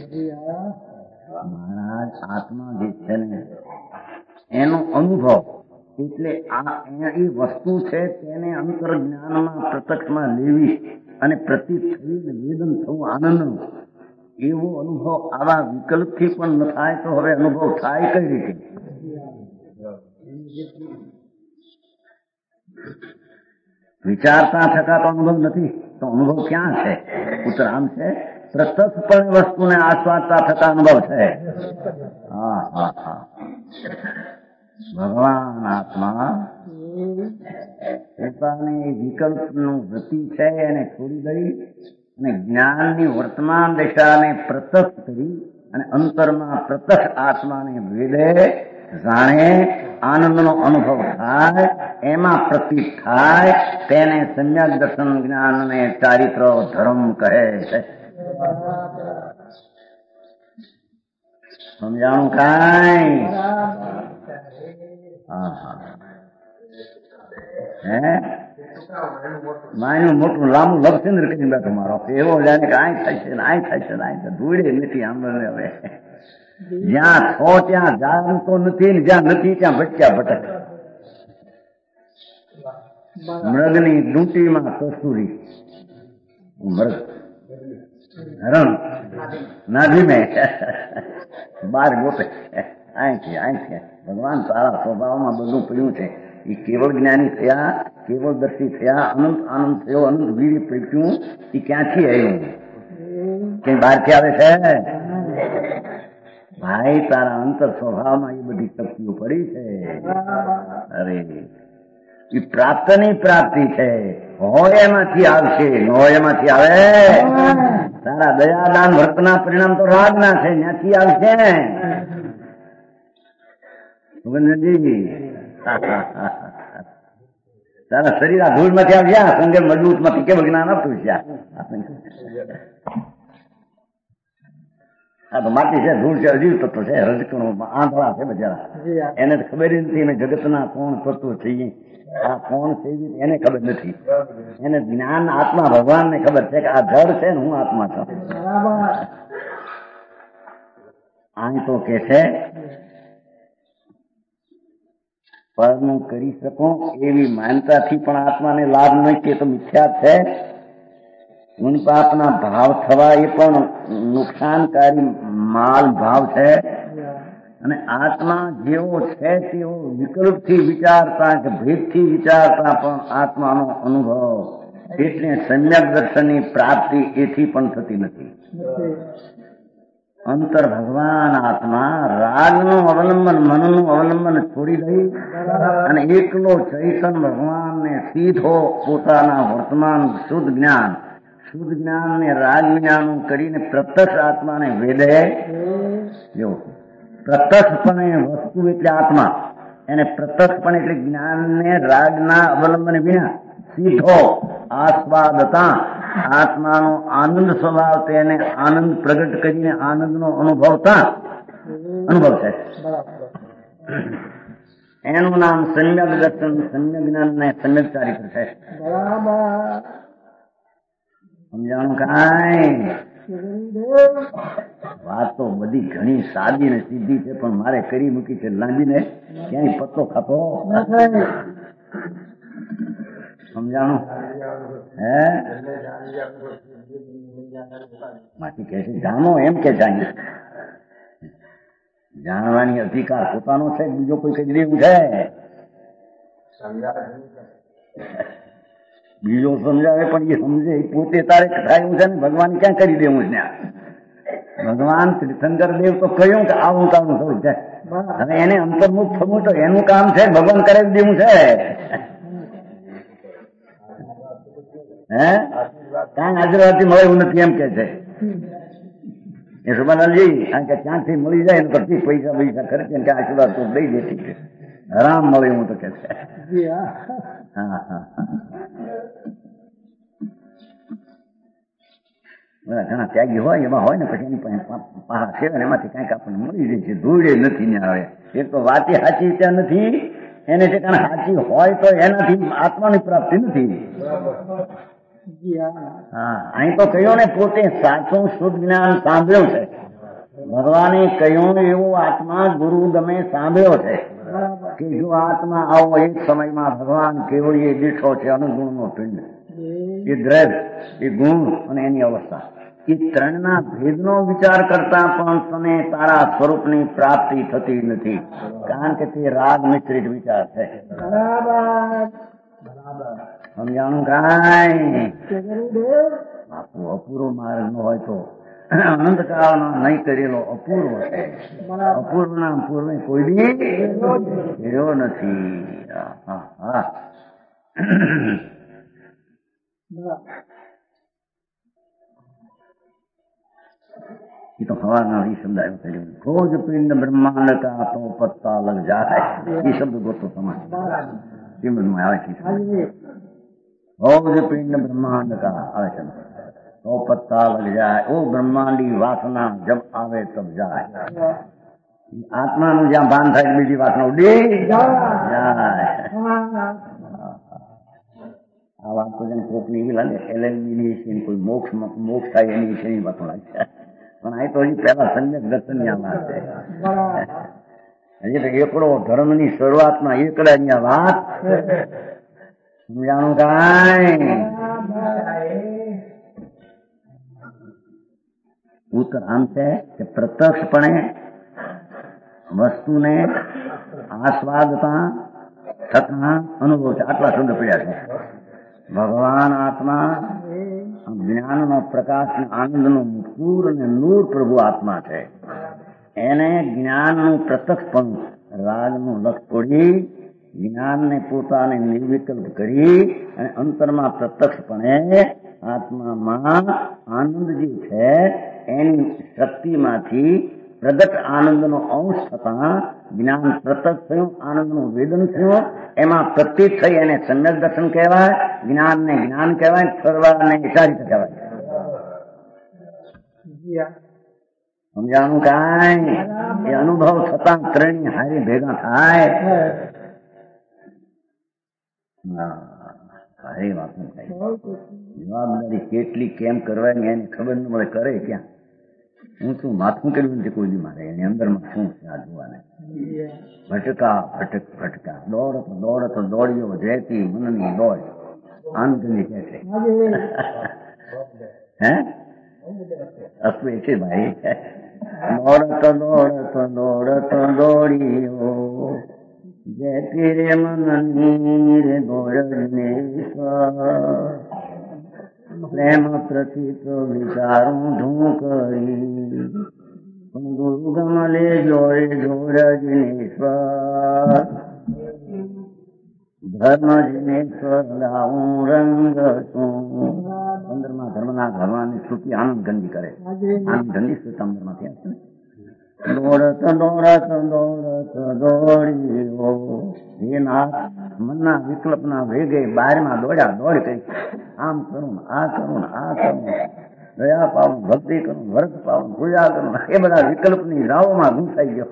મહારાજ આત્મા જે છે ને એનો અનુભવ એટલે આ એ વસ્તુ છે તેને અંતર જ્ઞાનમાં પ્રત્યક્ષમાં લેવી અને પ્રતીત થઈને વેદન થવું આનંદનું, એવો અનુભવ આવા વિકલ્પથી પણ ન થાય તો હવે અનુભવ થાય કઈ રીતે? વિચારતા થતા તો અનુભવ નથી, તો અનુભવ ક્યાં છે? ઉત્તર આમ છે, પ્રત્યક્ષપણે વસ્તુને આસ્વાદતા થતા અનુભવ છે. હા હા હા ભગવાન આત્મા પોતાની વિકલ્પનું વૃત્તિ છે એને છોડી દઈ અને જ્ઞાનની વર્તમાન દિશાને પ્રત્યક્ષ કરી અને અંતરમાં પ્રત્યક્ષ આત્માને વેદે જાણે આનંદનો અનુભવ થાય, એમાં પ્રતીત થાય, તેને સમ્યક દર્શન જ્ઞાન અને ચારિત્ર ધર્મ કહે છે. સમજાણું કાંઈ? હા હા હે માયનું મોટું લાંબુ લપસેન્દ્ર કરી બેઠો મારો, એવો જાણે કે આય થાય છે આય થાય છે આય થાય, ધૂળે નથી આંબળને. હવે જ્યાં છો ત્યાં જાણતો નથી ને જ્યાં નથી ત્યાં ભટક્યા ભટક. મૃગની ડૂંટીમાં કસ્તુરી, મૃગ હરણ નાભી મેં બાર ગોતે અહીંથી અહીંથી. ભગવાન તારા સ્વભાવમાં બધું પડ્યું છે. એ કેવળ જ્ઞાની થયા, કેવળ દર્શી થયા, અનંત આનંદ થયો, અનંત વીર પડ્યું. એ ક્યાંથી આવ્યું? કઈ બહારથી આવે છે? ભાઈ તારા અંતર સ્વભાવમાં એ બધી શક્તિઓ પડી છે. અરે એ પ્રાપ્તની પ્રાપ્તિ છે. હોય એમાંથી આવશે, ન હોય એમાંથી આવે? તારા દયાદાન વર્તના પરિણામ તો રાગના છે, ત્યાંથી આવશે. સુગંધજી તારા શરીર આ ધૂળ માંથી આવ્યા, સંગે મજબૂત માંથી કેવું જ્ઞાન આપતું છે? આ તો માટી છે, ધૂળ છે, અજીવ તત્વ છે, રજકણો આંધળા છે બજારા. એને તો ખબર નથી અમે જગતના કોણ તત્વો છીએ, આ કોણ છે એને ખબર નથી. એને જ્ઞાન આત્મા ભગવાનને ખબર છે કે આ જળ છે ને હું આત્મા છું. આમ તો કે છે પરનું કરી શકો એવી માનતાથી પણ આત્માને લાભ નહીં કે તો મિથ્યા છે. ગુણ પાપના ભાવ થવા એ પણ નુકસાનકારી માલ ભાવ છે. અને આત્મા જેવો છે તેવો વિકલ્પથી વિચારતા કે ભેદથી વિચારતા પણ આત્માનો અનુભવ, એટલે સમ્યક દર્શનની પ્રાપ્તિ એથી પણ થતી નથી. અંતર ભગવાન આત્મા રાગનું અવલંબન, મનનું અવલંબન છોડી દઈ અને એકલો ચૈતન ભગવાનને સીધો પોતાના વર્તમાન શુદ્ધ જ્ઞાન, શુદ્ધ જ્ઞાનને રાગ વિનાનું કરીને પ્રત્યક્ષ આત્માને વેદે. જો પ્રત્યક્ષપણે વસ્તુ એટલે આત્મા, એને પ્રત્યક્ષપણે એટલે જ્ઞાનને રાગના અવલંબન વિના સીધો આસ્વાદતા આત્માનો આનંદ સ્વભાવ તેને આનંદ પ્રગટ કરીને આનંદનો અનુભવતા અનુભવ છે. એનું નામ સમ્યક દર્શન, સમ્યક જ્ઞાન ને સમ્યક ચારિત્ર છે. સમજાણું કાંઈ? વાત તો બધી ઘણી સાદી ને સીધી છે, પણ મારે કરી મૂકી છે લાંબીને, ક્યાંય પત્તો ખાતો. સમજાણું? હે માથી કે છે જાણો એમ કે જાણીએ. જાણવાની અધિકાર પોતાનો છે, બીજો કોઈ કઈ દેવું છે? બીજો સમજાવે પણ એ સમજે પોતે તારે થાય એવું છે ને. ભગવાન ક્યાં કરી દેવું છે? ભગવાન શંકર દેવ તો કહ્યું કે આવું કામ થયું છે. હવે એને અંતર્મુખ થવું તો એનું કામ છે, ભગવાન કરે દેવું છે. હે કાંઈ આશીર્વાદ મળે એવું નથી એમ કે છે એ સુભાનલાલજી. કારણ કે ક્યાંથી મળી જાય ને પછી પૈસા પૈસા ખર્ચે કે આશીર્વાદ તો દઈ દેતી છે, આરામ મળે એવું તો કે છે. હા હા બધા ઘણા ત્યાગી હોય એમાં હોય ને પછી એની પારા છે ને એમાંથી કાંઈક આપણને મળી જાય છે. ધૂળે નથી ને આવે. એક તો વાતે સાચી ત્યાં નથી, એને જે કારણ સાચી હોય તો એનાથી આત્માની પ્રાપ્તિ નથી. હા અહીં તો કહ્યું ને પોતે સાચું શુદ્ધ જ્ઞાન સાંભળ્યું છે. ભગવાને કહ્યું એવું આત્મા ગુરુ ગમે સાંભળ્યો છે કે જો આત્મા આવો એક સમયમાં ભગવાન કેવળીએ દીઠો છે અનુગુણનો પિંડ. એ દ્રવ્ય, એ ગુણ અને એની અવસ્થા, એ ત્રણના ભેદનો વિચાર કરતા પણ તને તારા સ્વરૂપની પ્રાપ્તિ થતી નથી, કારણ કે તે રાગ મિશ્રિત વિચાર છે. સમજાણું કાંઈ? બાપુ અપૂરો માર્ગ ન હોય તો અનંતકાળનો નહીં કરેલો અપૂર્વ છે. અપૂર્વના પૂર્વે કોઈ દી કર્યો નથી. એ તો હવાના એ શબ્દ આવ્યો કર્યો, ખોજ પિંડ બ્રહ્માંડ કા તો પત્તા લગ જાય. એ શબ્દ ગોતો સમાજ શ્રીમદમાં આવે છે. ખોજ પિંડ બ્રહ્માંડ કા આવે છે તો પત્તા લગ જાય. ઓ બ્રહ્માંડી વાસના જબ આવે તબ જાય. આત્માનું જ્યાં ભાન થાય બીજી વાસના ઉડી જાય. આ વાત તો જેને કોકની એવી લાગે એલએલબી ની વિશે કોઈ મોક્ષ મોક્ષ થાય એની વિશેની વાતો લાગે, પણ આ તો હજી પહેલા સમ્યક દર્શનની આ વાત છે. હજી તો એકડો ધર્મની શરૂઆતમાં એકડા વાત સમજાણું કાંઈ? ઉત્તર આમ છે કે પ્રત્યક્ષપણે વસ્તુને આસ્વાદતા થતા અનુભવ છે. આટલા શબ્દ પડ્યા છે. ભગવાન આત્મા જ્ઞાનનો પ્રકાશ આનંદનો પૂર અને નૂર પ્રભુ આત્મા છે. એને જ્ઞાનનું પ્રત્યક્ષપણું રાગનું લક્ષ તોડી જ્ઞાનને પોતાને નિર્વિકલ્પ કરી અને અંતરમાં પ્રત્યક્ષપણે આત્મામાં આનંદ જે છે એની શક્તિમાંથી પ્રગટ આનંદનો અંશ થતા જ્ઞાન પ્રત્યક્ષ થયું, આનંદનું વેદન થયું, એમાં પ્રતીત થઈ એને સમ્યક દર્શન કહેવાય, જ્ઞાનને જ્ઞાન કહેવાય, ઠરવાને ઇશારિત કહેવાય. સમજાણું કાંઈ? એ અનુભવ થતા ત્રણની હારી ભેગા થાય. હારી વાત થાય. જવાબદારી કેટલી કેમ કરવાની એને ખબર ન મળે, કરે ક્યાં. હું શું માથું કર્યું નથી કોઈ દી મારે, એની અંદરમાં શું છે આ જોવાને. ભટકા ભટક ભટકા દોડત દોડત દોડ્યો જયતી મનની દોડ આનંદની કે છે. હે અસ્તુ એ છે ભાઈ. દોડત દોડત દોડત દોડ્યો જયતી રે મનની રે દોડને પ્રેમ પ્રતિક વિચારું ધૂ કરી ગુરુ ગમલે જોડે જોરજનેશ્વર ધર્મ જનેશ્વર લાવું રંગ છું. પંદરમાં ધર્મના ભગવાનની સ્તુતિ આનંદ ગંદી કરે. આનંદ ગંદી સ્તુતિ અંદરમાંથી આવશે. દોડત દોડત દોડત દોડ્યો હે નાથ મનના વિકલ્પના વેગે બારમાં દોડ્યા દોડ કરી. આમ કરું આ કરું આ કરું, દયા પાવું, ભક્તિ કરું, વર્ગ પાવું, પૂજા કરું, એ બધા વિકલ્પની રાવમાં ઘૂંસાઈ ગયો.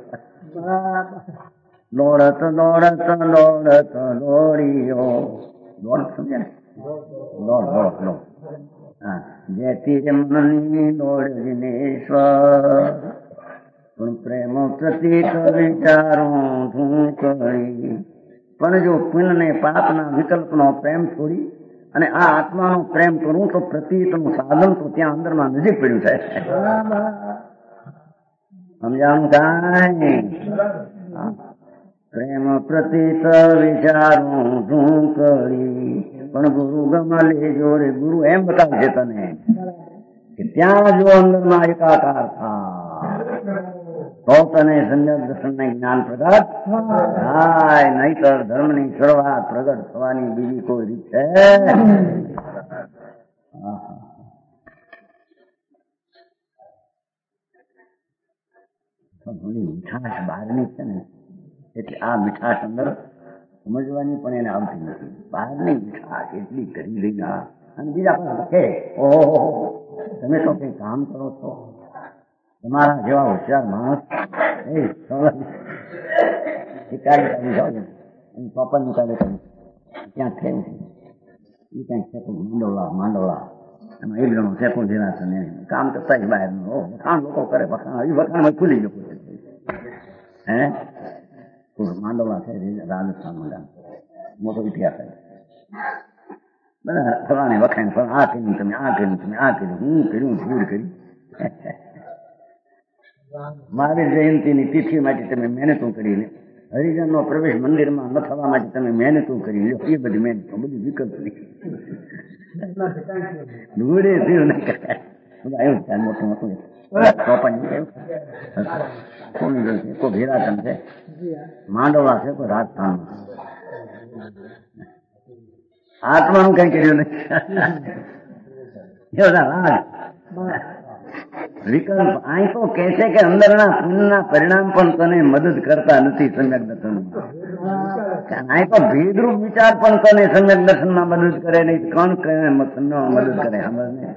દોડત દોડત દોડત દોડ્યો. દોડ સમજે ને? દોડ દોડ દોડ. હા, જેથી રે મનની દોડ વિનેશ્વર પણ પ્રેમ પ્રતિક વિચારું શું કરી. પણ જો પુણ્ય ને પાપના વિકલ્પનો પ્રેમ છોડી અને આ આત્માનો પ્રેમ કરું તો પ્રતીતનું સાધન તો ત્યાં અંદરમાં નજીક પડ્યું છે. સમજાણું કાંઈ? પ્રેમ પ્રતીત વિચારું શું કરી પણ ગુરુ ગમલે જોડે. ગુરુ એમ બતાવશે તને કે ત્યાં જો અંદરમાં એકાકાર થા તો તને સમ્યક દર્શન જ્ઞાન પ્રગટ થાય, નહીતર ધર્મની શરૂઆત પ્રગટ થવાની બીજી કોઈ રીત છે? મીઠાશ બહારની છે ને, એટલે આ મીઠાશ અંદર સમજવાની પણ એને આવતી નથી. બહારની મીઠાશ એટલી કરી રહી ના. અને બીજા પણ કે ઓહો તમે તો કઈ કામ કરો છો, તમારા જેવા હોશિયાર માણસ પાપા નિકાલે ત્યાં થયું છે એ કઈક સેકું માંડોલા માંડોલા એમાં એક જણો સેકું જેના છે ને કામ કરતા જ બહાર વખાણ લોકો કરે. વખાણ એ વખાણમાં ખુલી ગયો હે માંડોલા છે રાજસ્થાનમાં ગામ મોટો ઇતિહાસ છે. બધા ફલાણે વખાણ ફળ આ કર્યું તમે આ કર્યું તમે આ કર્યું હું કર્યું ભૂલ કરી. મહાવીર જયંતિની તિથિ માટે તમે મહેનતો કરીને હરિજનનો પ્રવેશ મંદિરમાં ન થવા માટે તમે મહેનતો કરી લો. એ બધી મહેનતો બધી વિકલ્પ નહીં ધૂળે થયું નહીં આવ્યું છે મોટું મોટું કોઈ ભેરાતન છે, માંડવા છે, કોઈ રાજસ્થાન આત્માનું કઈ કર્યું નથી. વિકલ્પ અહીં તો કે છે કે અંદરના પુણ્યના પરિણામ પણ તને મદદ કરતા નથી સમ્યક દર્શન. અહીં તો ભેદરૂપ વિચાર પણ તને સમ્યક દર્શનમાં મદદ કરે નહીં. કોણ મદદ કરે સમજને?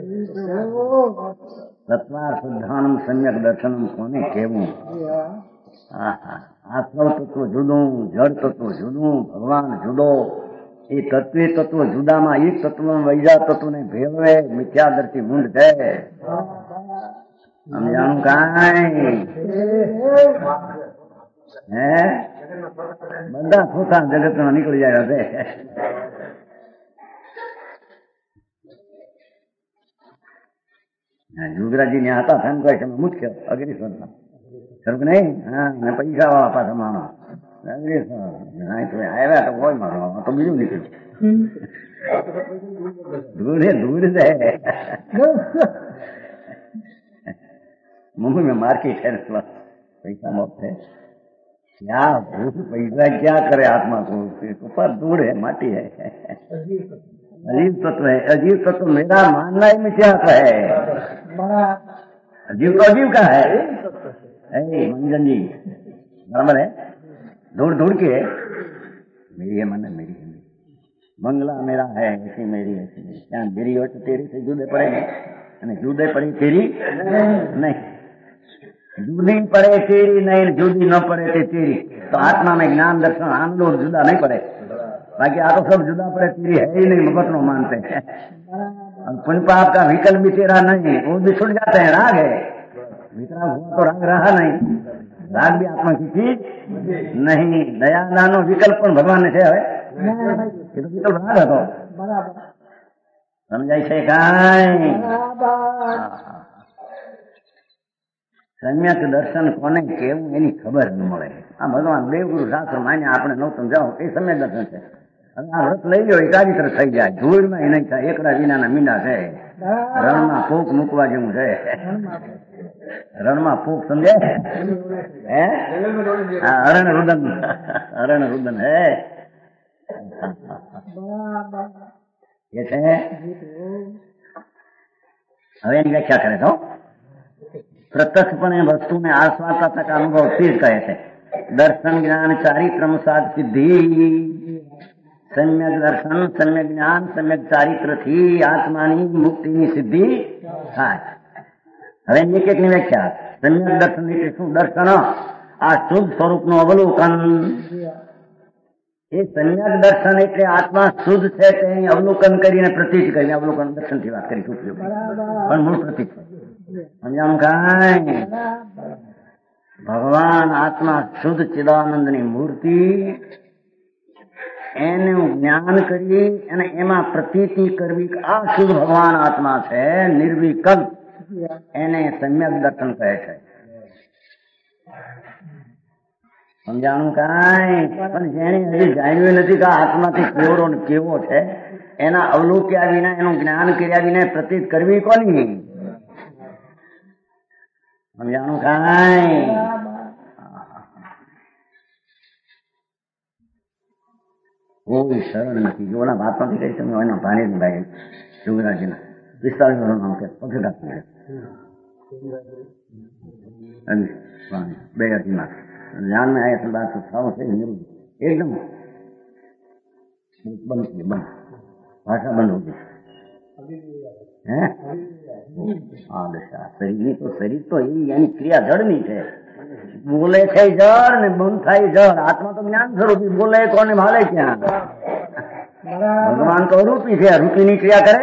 તત્વા શુદ્ધાનમ સમ્યક દર્શનમ કોને કેવું? આત્મ તત્વ જુદું, જળ તત્વ જુદું, ભગવાન જુદો. એ તત્વે તત્વ જુદામાં એક તત્વ વૈજા તત્વ ને ભેળવે મિથ્યાદર્શી મૂંડ છે. સમજાણું કાંઈ? હે બધા ખોટા જગતમાં નીકળી જાય છે. યુગરાજી ને હતા થન કોઈ સમય મુખ્ય અગ્નિશ્વર સર્વ નહીં. હા પૈસા વાળા પાછા માનો આવ્યા તો હોય મારો તો બીજું નીકળ્યું દૂરે દૂર છે. मुंबई में मार्केट है पैसा बहुत है. क्या भूत पैसा क्या करे आत्मा को? ऊपर दूर है, माटी है, अजीब तत्व है. अजीब तत्व मेरा मानना ही मिथ्या है. अजीब तो अजीब का है. मंजन जी बराबर है. दूर दूर के मेरी है मन मेरी है बंगला मेरा है ऐसी मेरी ऐसी क्या मेरी हो तो तेरी से जुदे पड़े नहीं जुदे पड़ी तेरी नहीं जुदी पड़े तेरी नहीं जुदी न पड़े ते तेरी. तो आत्मा में ज्ञान दर्शन आनंद और जुदा नहीं पड़े. बाकी आ तो सब जुदा पड़े तेरी है ही नहीं मगत नो मानते हैं. पुण्य पाप का विकल्प भी तेरा नहीं, वो भी छुट जाते हैं. राग है वितरा हुआ तो राग रहा नहीं. राग भी आत्मा की चीज नहीं. दया दानो विकल्प પણ ભગવાન ને છે. હવે એ તો વિકલ્પ રાગ હતો. સમજાય છે કાંઈ? સમ્યક દર્શન કોને કેવું એની ખબર ન મળે. આ ભગવાન દેવગુરુ શાસ્ત્ર માન્યા આપણે ન સમજાવો એ સમ્યક દર્શન છે. હવે આ વ્રત લઈ લો એકાગ્ર થઈ જાય. ધૂળમાં એ નહીં થાય. એકડા વિનાના મીંડા છે. રણમાં ફૂક મૂકવા જેવું છે. રણમાં ફૂક સમજે હે અરણ રુદન અરણ રુદન હે એ છે. હવે એની વ્યાખ્યા કરે તો પ્રત્યક્ષપણે વસ્તુને આસ્વાદતા તક અનુભવ થી જ કહે છે. દર્શન જ્ઞાન ચારિત્રમ સાત સિદ્ધિ. સમ્યક દર્શન સમ્યક જ્ઞાન સમ્યક ચારિત્ર થી આત્માની મુક્તિની સિદ્ધિ થાય. હવે એક એક ની વ્યાખ્યા. સમ્યક દર્શન એટલે શું? દર્શન આ શુદ્ધ સ્વરૂપનું અવલોકન. એ સમ્યક દર્શન એટલે આત્મા શુદ્ધ છે તે અવલોકન કરીને પ્રતીત કરીને અવલોકન દર્શન થી વાત કરી ઉપયોગ પણ મૂળ પ્રતીત છે. સમજાણું કાંઈ? ભગવાન આત્મા શુદ્ધ ચિદાનંદ ની મૂર્તિ એનું જ્ઞાન કરી અને એમાં પ્રતીતિ કરવી. આ શુદ્ધ ભગવાન આત્મા છે નિર્વિકલ્પ. એને સમ્યક દર્શન કહે છે. સમજાણું કાંઈ? પણ જેને હજી જાણ્યું નથી કે આત્માથી કેવડો ને કેવો છે એના અવલોક્યા વિના એનું જ્ઞાન કર્યા વિના પ્રતીત કરવી કોની? સમજાણું કાંઈ? કોઈ સરળ નથી. જો ઓના વાત નથી કહી તમે એના ભાણી ભાઈ યુવરાજીના પિસ્તાળીસ વર્ષ નામ કે પગે રાખી બે અઢીમાં ज्ञान में आया तो बात साव से एकदम बंद की बंद भाषा बंद हो गई है. हाँ दशा शरीर तो शरीर तो यही यानी क्रिया जड़नी है. बोले थे जड़ ने बंद थाई जड़. आत्मा तो ज्ञान स्वरूपी. बोले कोने भाले क्या? भगवान तो रूपी है. रूपी नहीं क्रिया करे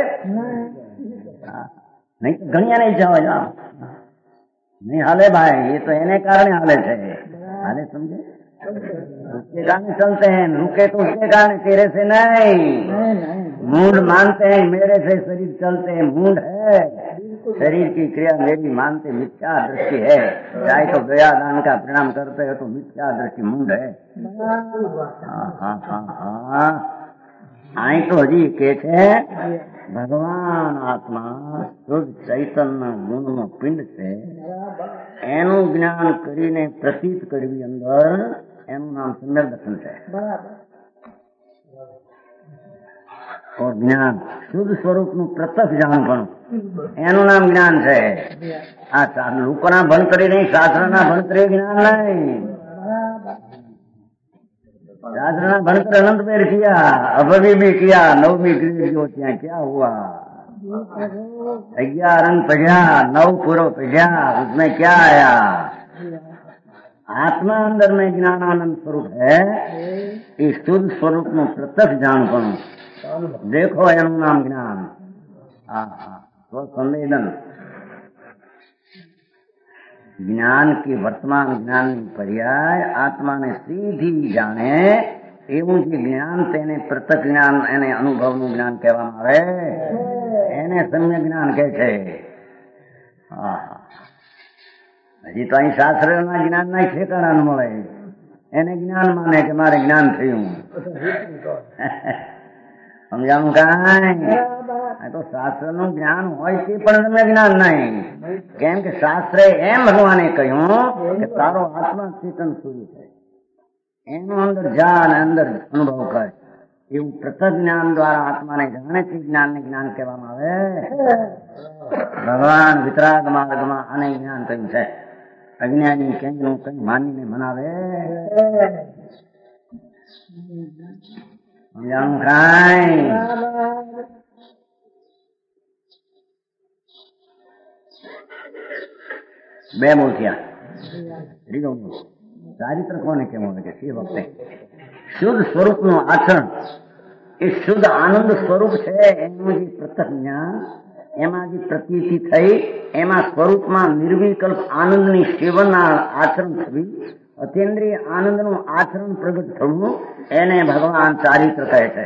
नहीं तो घणिया नहीं जाओ जाओ नहीं हाले भाई. ये तो एने कारणे हाले थे. हाले समझे? उसके कारण चलते हैं. रुके तो उसके कारण तेरे से नहीं. मूड मानते हैं मेरे से शरीर चलते हैं, मूड है। शरीर की क्रिया मेरी मानते मिथ्या दृष्टि है। चाहे तो दया दान का परिणाम करते हो तो मिथ्या दृष्टि मूड है। हाँ हाँ हाँ हाँ आई तो हजी के छे भगवान आत्मा शुद्ध चैतन्य गुणનો પિંડ છે, એનું જ્ઞાન કરીને પ્રતીત કરવી અંદર એનું નામ સમ્યક દર્શન છે। और જ્ઞાન શુદ્ધ સ્વરૂપનું પ્રત્યક્ષ જાણપણું એનું નામ જ્ઞાન છે। આ લોકોના ભણતરી નહીં, શાસ્ત્રના ભણતરી જ્ઞાન નહીં। शास्त्र भणकर अनंत पेड़ किया, अभवी भी किया, नवमी ग्रेड जो क्या क्या हुआ, ग्यारह रंग पढ़ा, नव पूर्व पढ़ा, उसमें क्या आया? आत्मा अंदर में ज्ञानानंद स्वरूप है। इस शुद्ध स्वरूप में प्रत्यक्ष जानपण देखो एनु नाम ज्ञान। स्व संवेदन ज्ञान की वर्तमान ज्ञान पर्याय आत्मा ने सीधी जाने एवं जे ज्ञान तेने प्रत्यक्ष ज्ञान एने अनुभव नु ज्ञान कहेवामां आवे, एने सम्यक ज्ञान कहे छे। हजी तो अहीं शास्त्रना ज्ञान ना ठेकाणा न मळे, एने ज्ञान माने के मारे ज्ञान थयुं। समझाणुं कांई? तो शास्त्र નું જ્ઞાન હોય તે પણ તમે જ્ઞાન નહીં, કેમ કે શાસ્ત્રે એમ ભગવાને કહ્યું કે તારો આત્મા ચેતન સ્વરૂપ છે, એનો અંદર જા અને અંદર અનુભવ કર। એવું પ્રત્યક્ષ જ્ઞાન દ્વારા આત્માને જાણે તે જ્ઞાનને જ્ઞાન કહેવામાં આવે। ભગવાન વિતરાગ માર્ગમાં આને જ્ઞાન કહ્યું છે। અજ્ઞાની કેંગનું કંઈ માનીને મનાવે। સમજાણું કાંઈ? બે મૂર્તિયા ચારિત્ર કોને કેમ હોય કે એ વખતે શુદ્ધ સ્વરૂપનું આચરણ એ શુદ્ધ આનંદ સ્વરૂપ છે। એનું જે પ્રત્યક્ષ જ્ઞાન, એમાં જે પ્રતીતિ થઈ, એમાં સ્વરૂપમાં નિર્વિકલ્પ આનંદની સેવનના આચરણ થવી, અતિન્દ્રિય આનંદનું આચરણ પ્રગટ થવું, એને ભગવાન ચારિત્ર કહે છે।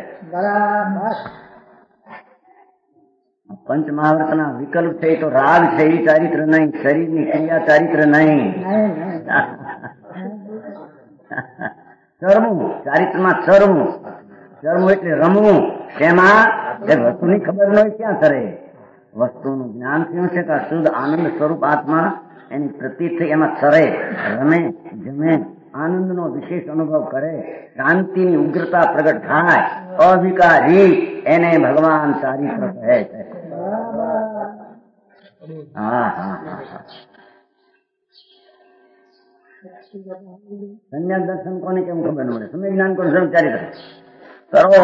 पंच महाव्रतना विकल्प है तो राग है ही चारित्र नहीं, शरीर की क्रिया चारित्र नहीं। चरमू चारित्र में चरमू चरमू એટલે રમવું, શેમાં? વસ્તુની ખબર ન હોય ક્યાં કરે। વસ્તુનું જ્ઞાન થયું છે કે શુદ્ધ આનંદ સ્વરૂપ આત્મા એની પ્રતીત થઈ, એમાં ચરે, રમે, જમે, આનંદનો વિશેષ અનુભવ કરે, શાંતિની ઉગ્રતા પ્રગટ થાય, અવિકારી, એને ભગવાન ચારિત્ર કહે છે। હા હા હા સંજ્ઞા દર્શન કોને કેમ ખબર ન મળે? તમે જ્ઞાન કરો ચારિત્ર કરો,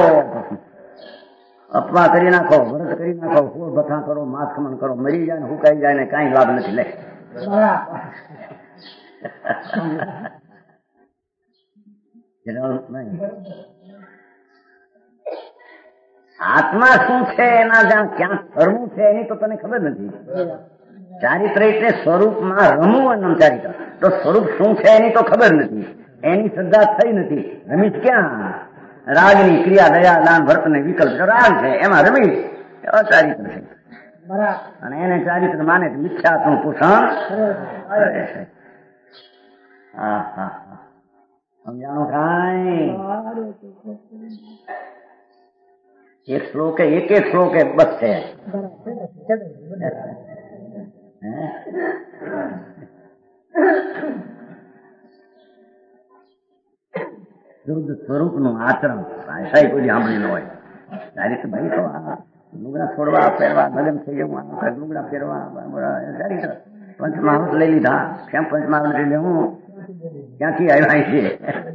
અપવા કરી નાખો, વ્રત કરી નાખો, ફૂલ બથા કરો, માસ ખમણ કરો, મરી જાય ને હુકાઈ જાય ને કાંઈ લાભ નથી લે। આત્મા શું છે એના જ્યાં ક્યાં ફરવું છે એની તો તને ખબર નથી। ચારિત્ર એટલે સ્વરૂપમાં રમવું એનું ચારિત્ર। તો સ્વરૂપ શું છે એની તો ખબર નથી, એની શ્રદ્ધા થઈ નથી, રમીશ ક્યાં? રાગની ક્રિયા, દયા, દાન, વર્ત ને વિકલ્પ રાગ છે, એમાં રમીશ અચારિત્ર છે। અને એને ચારિત્ર માને મિથ્યાત્મક પોષણ કરે છે। હા હા હા સમજાણું કાંઈ? એક શ્લોક એક એક શ્લોક બસ છે। શુદ્ધ સ્વરૂપનું આચરણ ભાષા કોઈ સાંભળી ન હોય, ચારિત્ર ભાઈ તો આ લુગડા છોડવા, પહેરવા, લગ્ન થઈ જવું, લુગડા ફેરવા, ચારિત્ર પંચમહાવૃત લઈ લીધા। કેમ પંચમહાવૃત લઈ લેવું? ક્યાંથી આવ્યા છીએ?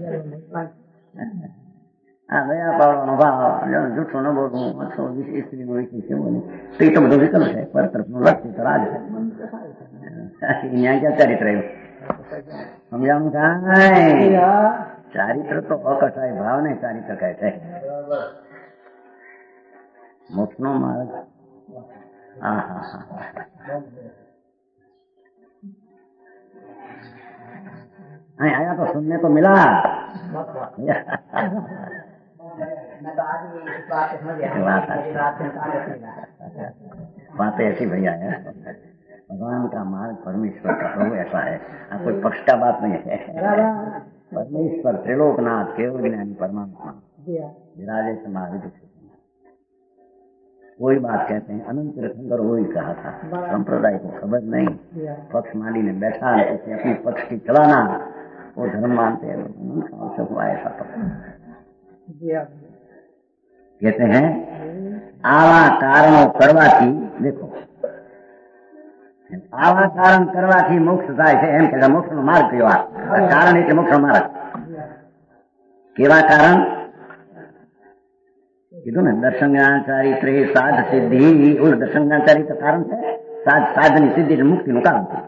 આ દયા પાડવાનો ભાવ, જૂઠું ન બોલવું, અથવા સ્ત્રી બોલી કેવું નહીં, તો એ તો બધું વિકલ્પ છે, પર તરફનું લક્ષ્ય તો રાજ છે। ત્યાં ક્યાં ચારિત્ર આવ્યું? સમજાવું કાંઈ? ચારિત્ર તો અકસાય ભાવને ચારિત્ર કહે છે। મોક્ષનો માર્ગ હા હા હા અહીં આયા તો સુનને તો મિલા। बातें ऐसी भैया है, भगवान का मार्ग परमेश्वर का प्रभु ऐसा है, आप कोई पक्ष का बात नहीं है। परमेश्वर त्रिलोकनाथ केवल ज्ञानी परमात्मा विराजे समाधि। कोई बात कहते हैं अनंत तीर्थंकर वही कहा था, संप्रदाय को खबर नहीं, पक्ष माली ने बैठा ऐसे अपने पक्ष की चलाना, वो धर्म मानते हैं, से हुआ ऐसा पक्ष। कहते हैं आवा कारणों करवाથી, देखो આવા કારણ કરવાથી મોક્ષ થાય છે એમ કે મોક્ષનો માર્ગ કયો? આ કારણ એટલે મોક્ષનો માર્ગ. કેવા કારણ કીધું ને? દર્શન જ્ઞાન ચારિત્રે સાધ સિદ્ધિ. ઓલું દર્શન જ્ઞાન ચારિત્ર કારણ છે, સાધ સાધની સિદ્ધિ મુક્તિનું કારણ છે.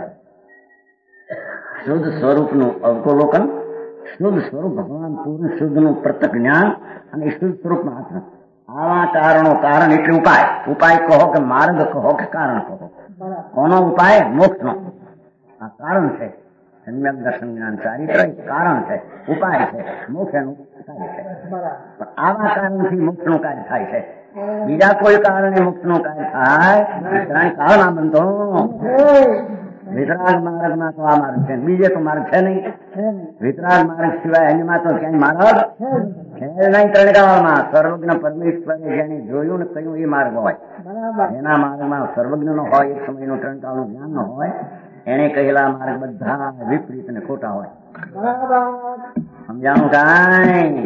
શુદ્ધ સ્વરૂપનું અવલોકન, શુદ્ધ સ્વરૂપ ભગવાન પૂર્ણ શુદ્ધનું પ્રત્યક્ષ જ્ઞાન અને શુદ્ધ સ્વરૂપમાં આત્મા. આવા કારણો, કારણ એટલે ઉપાય. ઉપાય કહો કે માર્ગ કહો કે કારણ કહો. કોનો ઉપાય? મોક્ષનો. આ કારણ છે. સમ્યક દર્શન જ્ઞાન ચારિત્ર કારણ છે, ઉપાય છે, મોક્ષ એનું કાર્ય છે. પણ આવા કારણથી મોક્ષનું કાર્ય થાય છે. બીજા કોઈ કારણે મોક્ષનું કાર્ય થાય ત્રણ કારણ બનતો. વિતરાગ માર્ગમાં તો આ માર્ગ છે, બીજે તો માર્ગ છે નહીં. વિતરાગ માર્ગ સિવાય એમાં તો ક્યાંય માર્ગ છે નહીં. ત્રણકાળમાં સર્વજ્ઞ પરમેશ્વરે જેને જોયું ને કહ્યું એ માર્ગ હોય. એના માર્ગમાં સર્વજ્ઞ નો હોય, એક સમયનું ત્રણકાળનું જ્ઞાન નો હોય. એને કહેલા માર્ગ બધા વિપરીત ને ખોટા હોય. સમજાણું કાંઈ?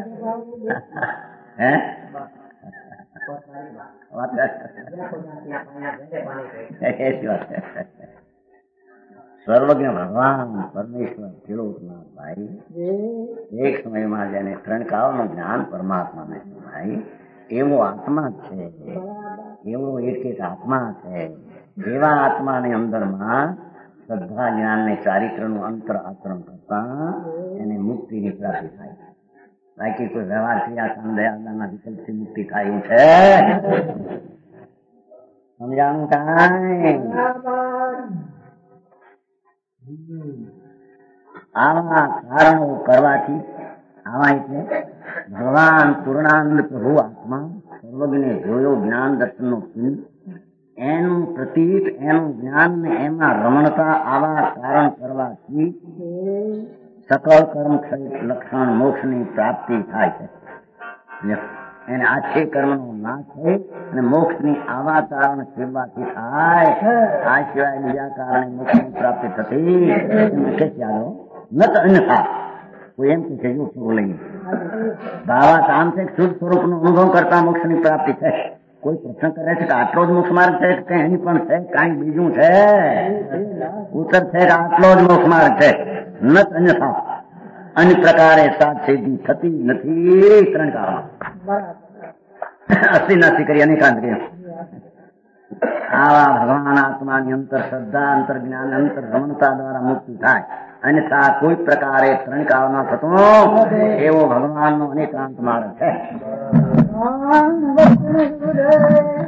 હે એસી વાત છે. સર્વજ્ઞ ભગવાન પરમેશ્વર ત્રિલોકનાથ ભાઈ એક સમયમાં જેને ત્રણ કાળનું જ્ઞાન પરમાત્માને ભાઈ એવો આત્મા છે, એવો એક એક આત્મા છે. એવા આત્માની અંદરમાં શ્રદ્ધા જ્ઞાન ને ચારિત્રનું અંતર આચરણ કરતા એને મુક્તિની પ્રાપ્તિ થાય. બાકી કોઈ વ્યવહાર ક્રિયા દયાના વિકલ્પથી મુક્તિ થાય એવું છે? સમજાણું કાંઈ? આવા કારણો કરવાથી, આવા એટલે ભગવાન પૂર્ણાનંદ પ્રભુ આત્મા સર્વજ્ઞને જોયો જ્ઞાન દર્શનનો પિંડ, એનું પ્રતીક, એનું જ્ઞાન ને એમાં રમણતા આવા કારણ કરવાથી સકળ કર્મ લક્ષણ મોક્ષની પ્રાપ્તિ થાય છે. એને આછે કર્મનો નાશ થાય અને મોક્ષની આવા કારણ સેવાથી થાય. આ સિવાય બીજા કારણે મોક્ષની પ્રાપ્તિ થતી કે ચાલો ન તો અન્યથા. કોઈ એમ કે છે લઈને દાવા કામ છે શુદ્ધ સ્વરૂપનો અનુભવ કરતા મોક્ષની પ્રાપ્તિ છે. કોઈ પ્રશ્ન કરે છે કે આટલો જ મોક્ષ માર્ગ છે કે એની પણ છે કાંઈ બીજું છે? ઉત્તર છે કે આટલો જ મોક્ષ માર્ગ છે, ન અન્યથા. અન્ય પ્રકારે સાત સિદ્ધિ થતી નથી. ત્રણ કાળમાં અસી નાસી કરી અનેકાંત કર્યા. આવા ભગવાન આત્માની અંતર શ્રદ્ધા, અંતર જ્ઞાન, અંતર રમણતા દ્વારા મુક્તિ થાય. અન્યથા કોઈ પ્રકારે ત્રણ કાળમાં થતો એવો ભગવાનનો અનેકાંત માર્ગ છે.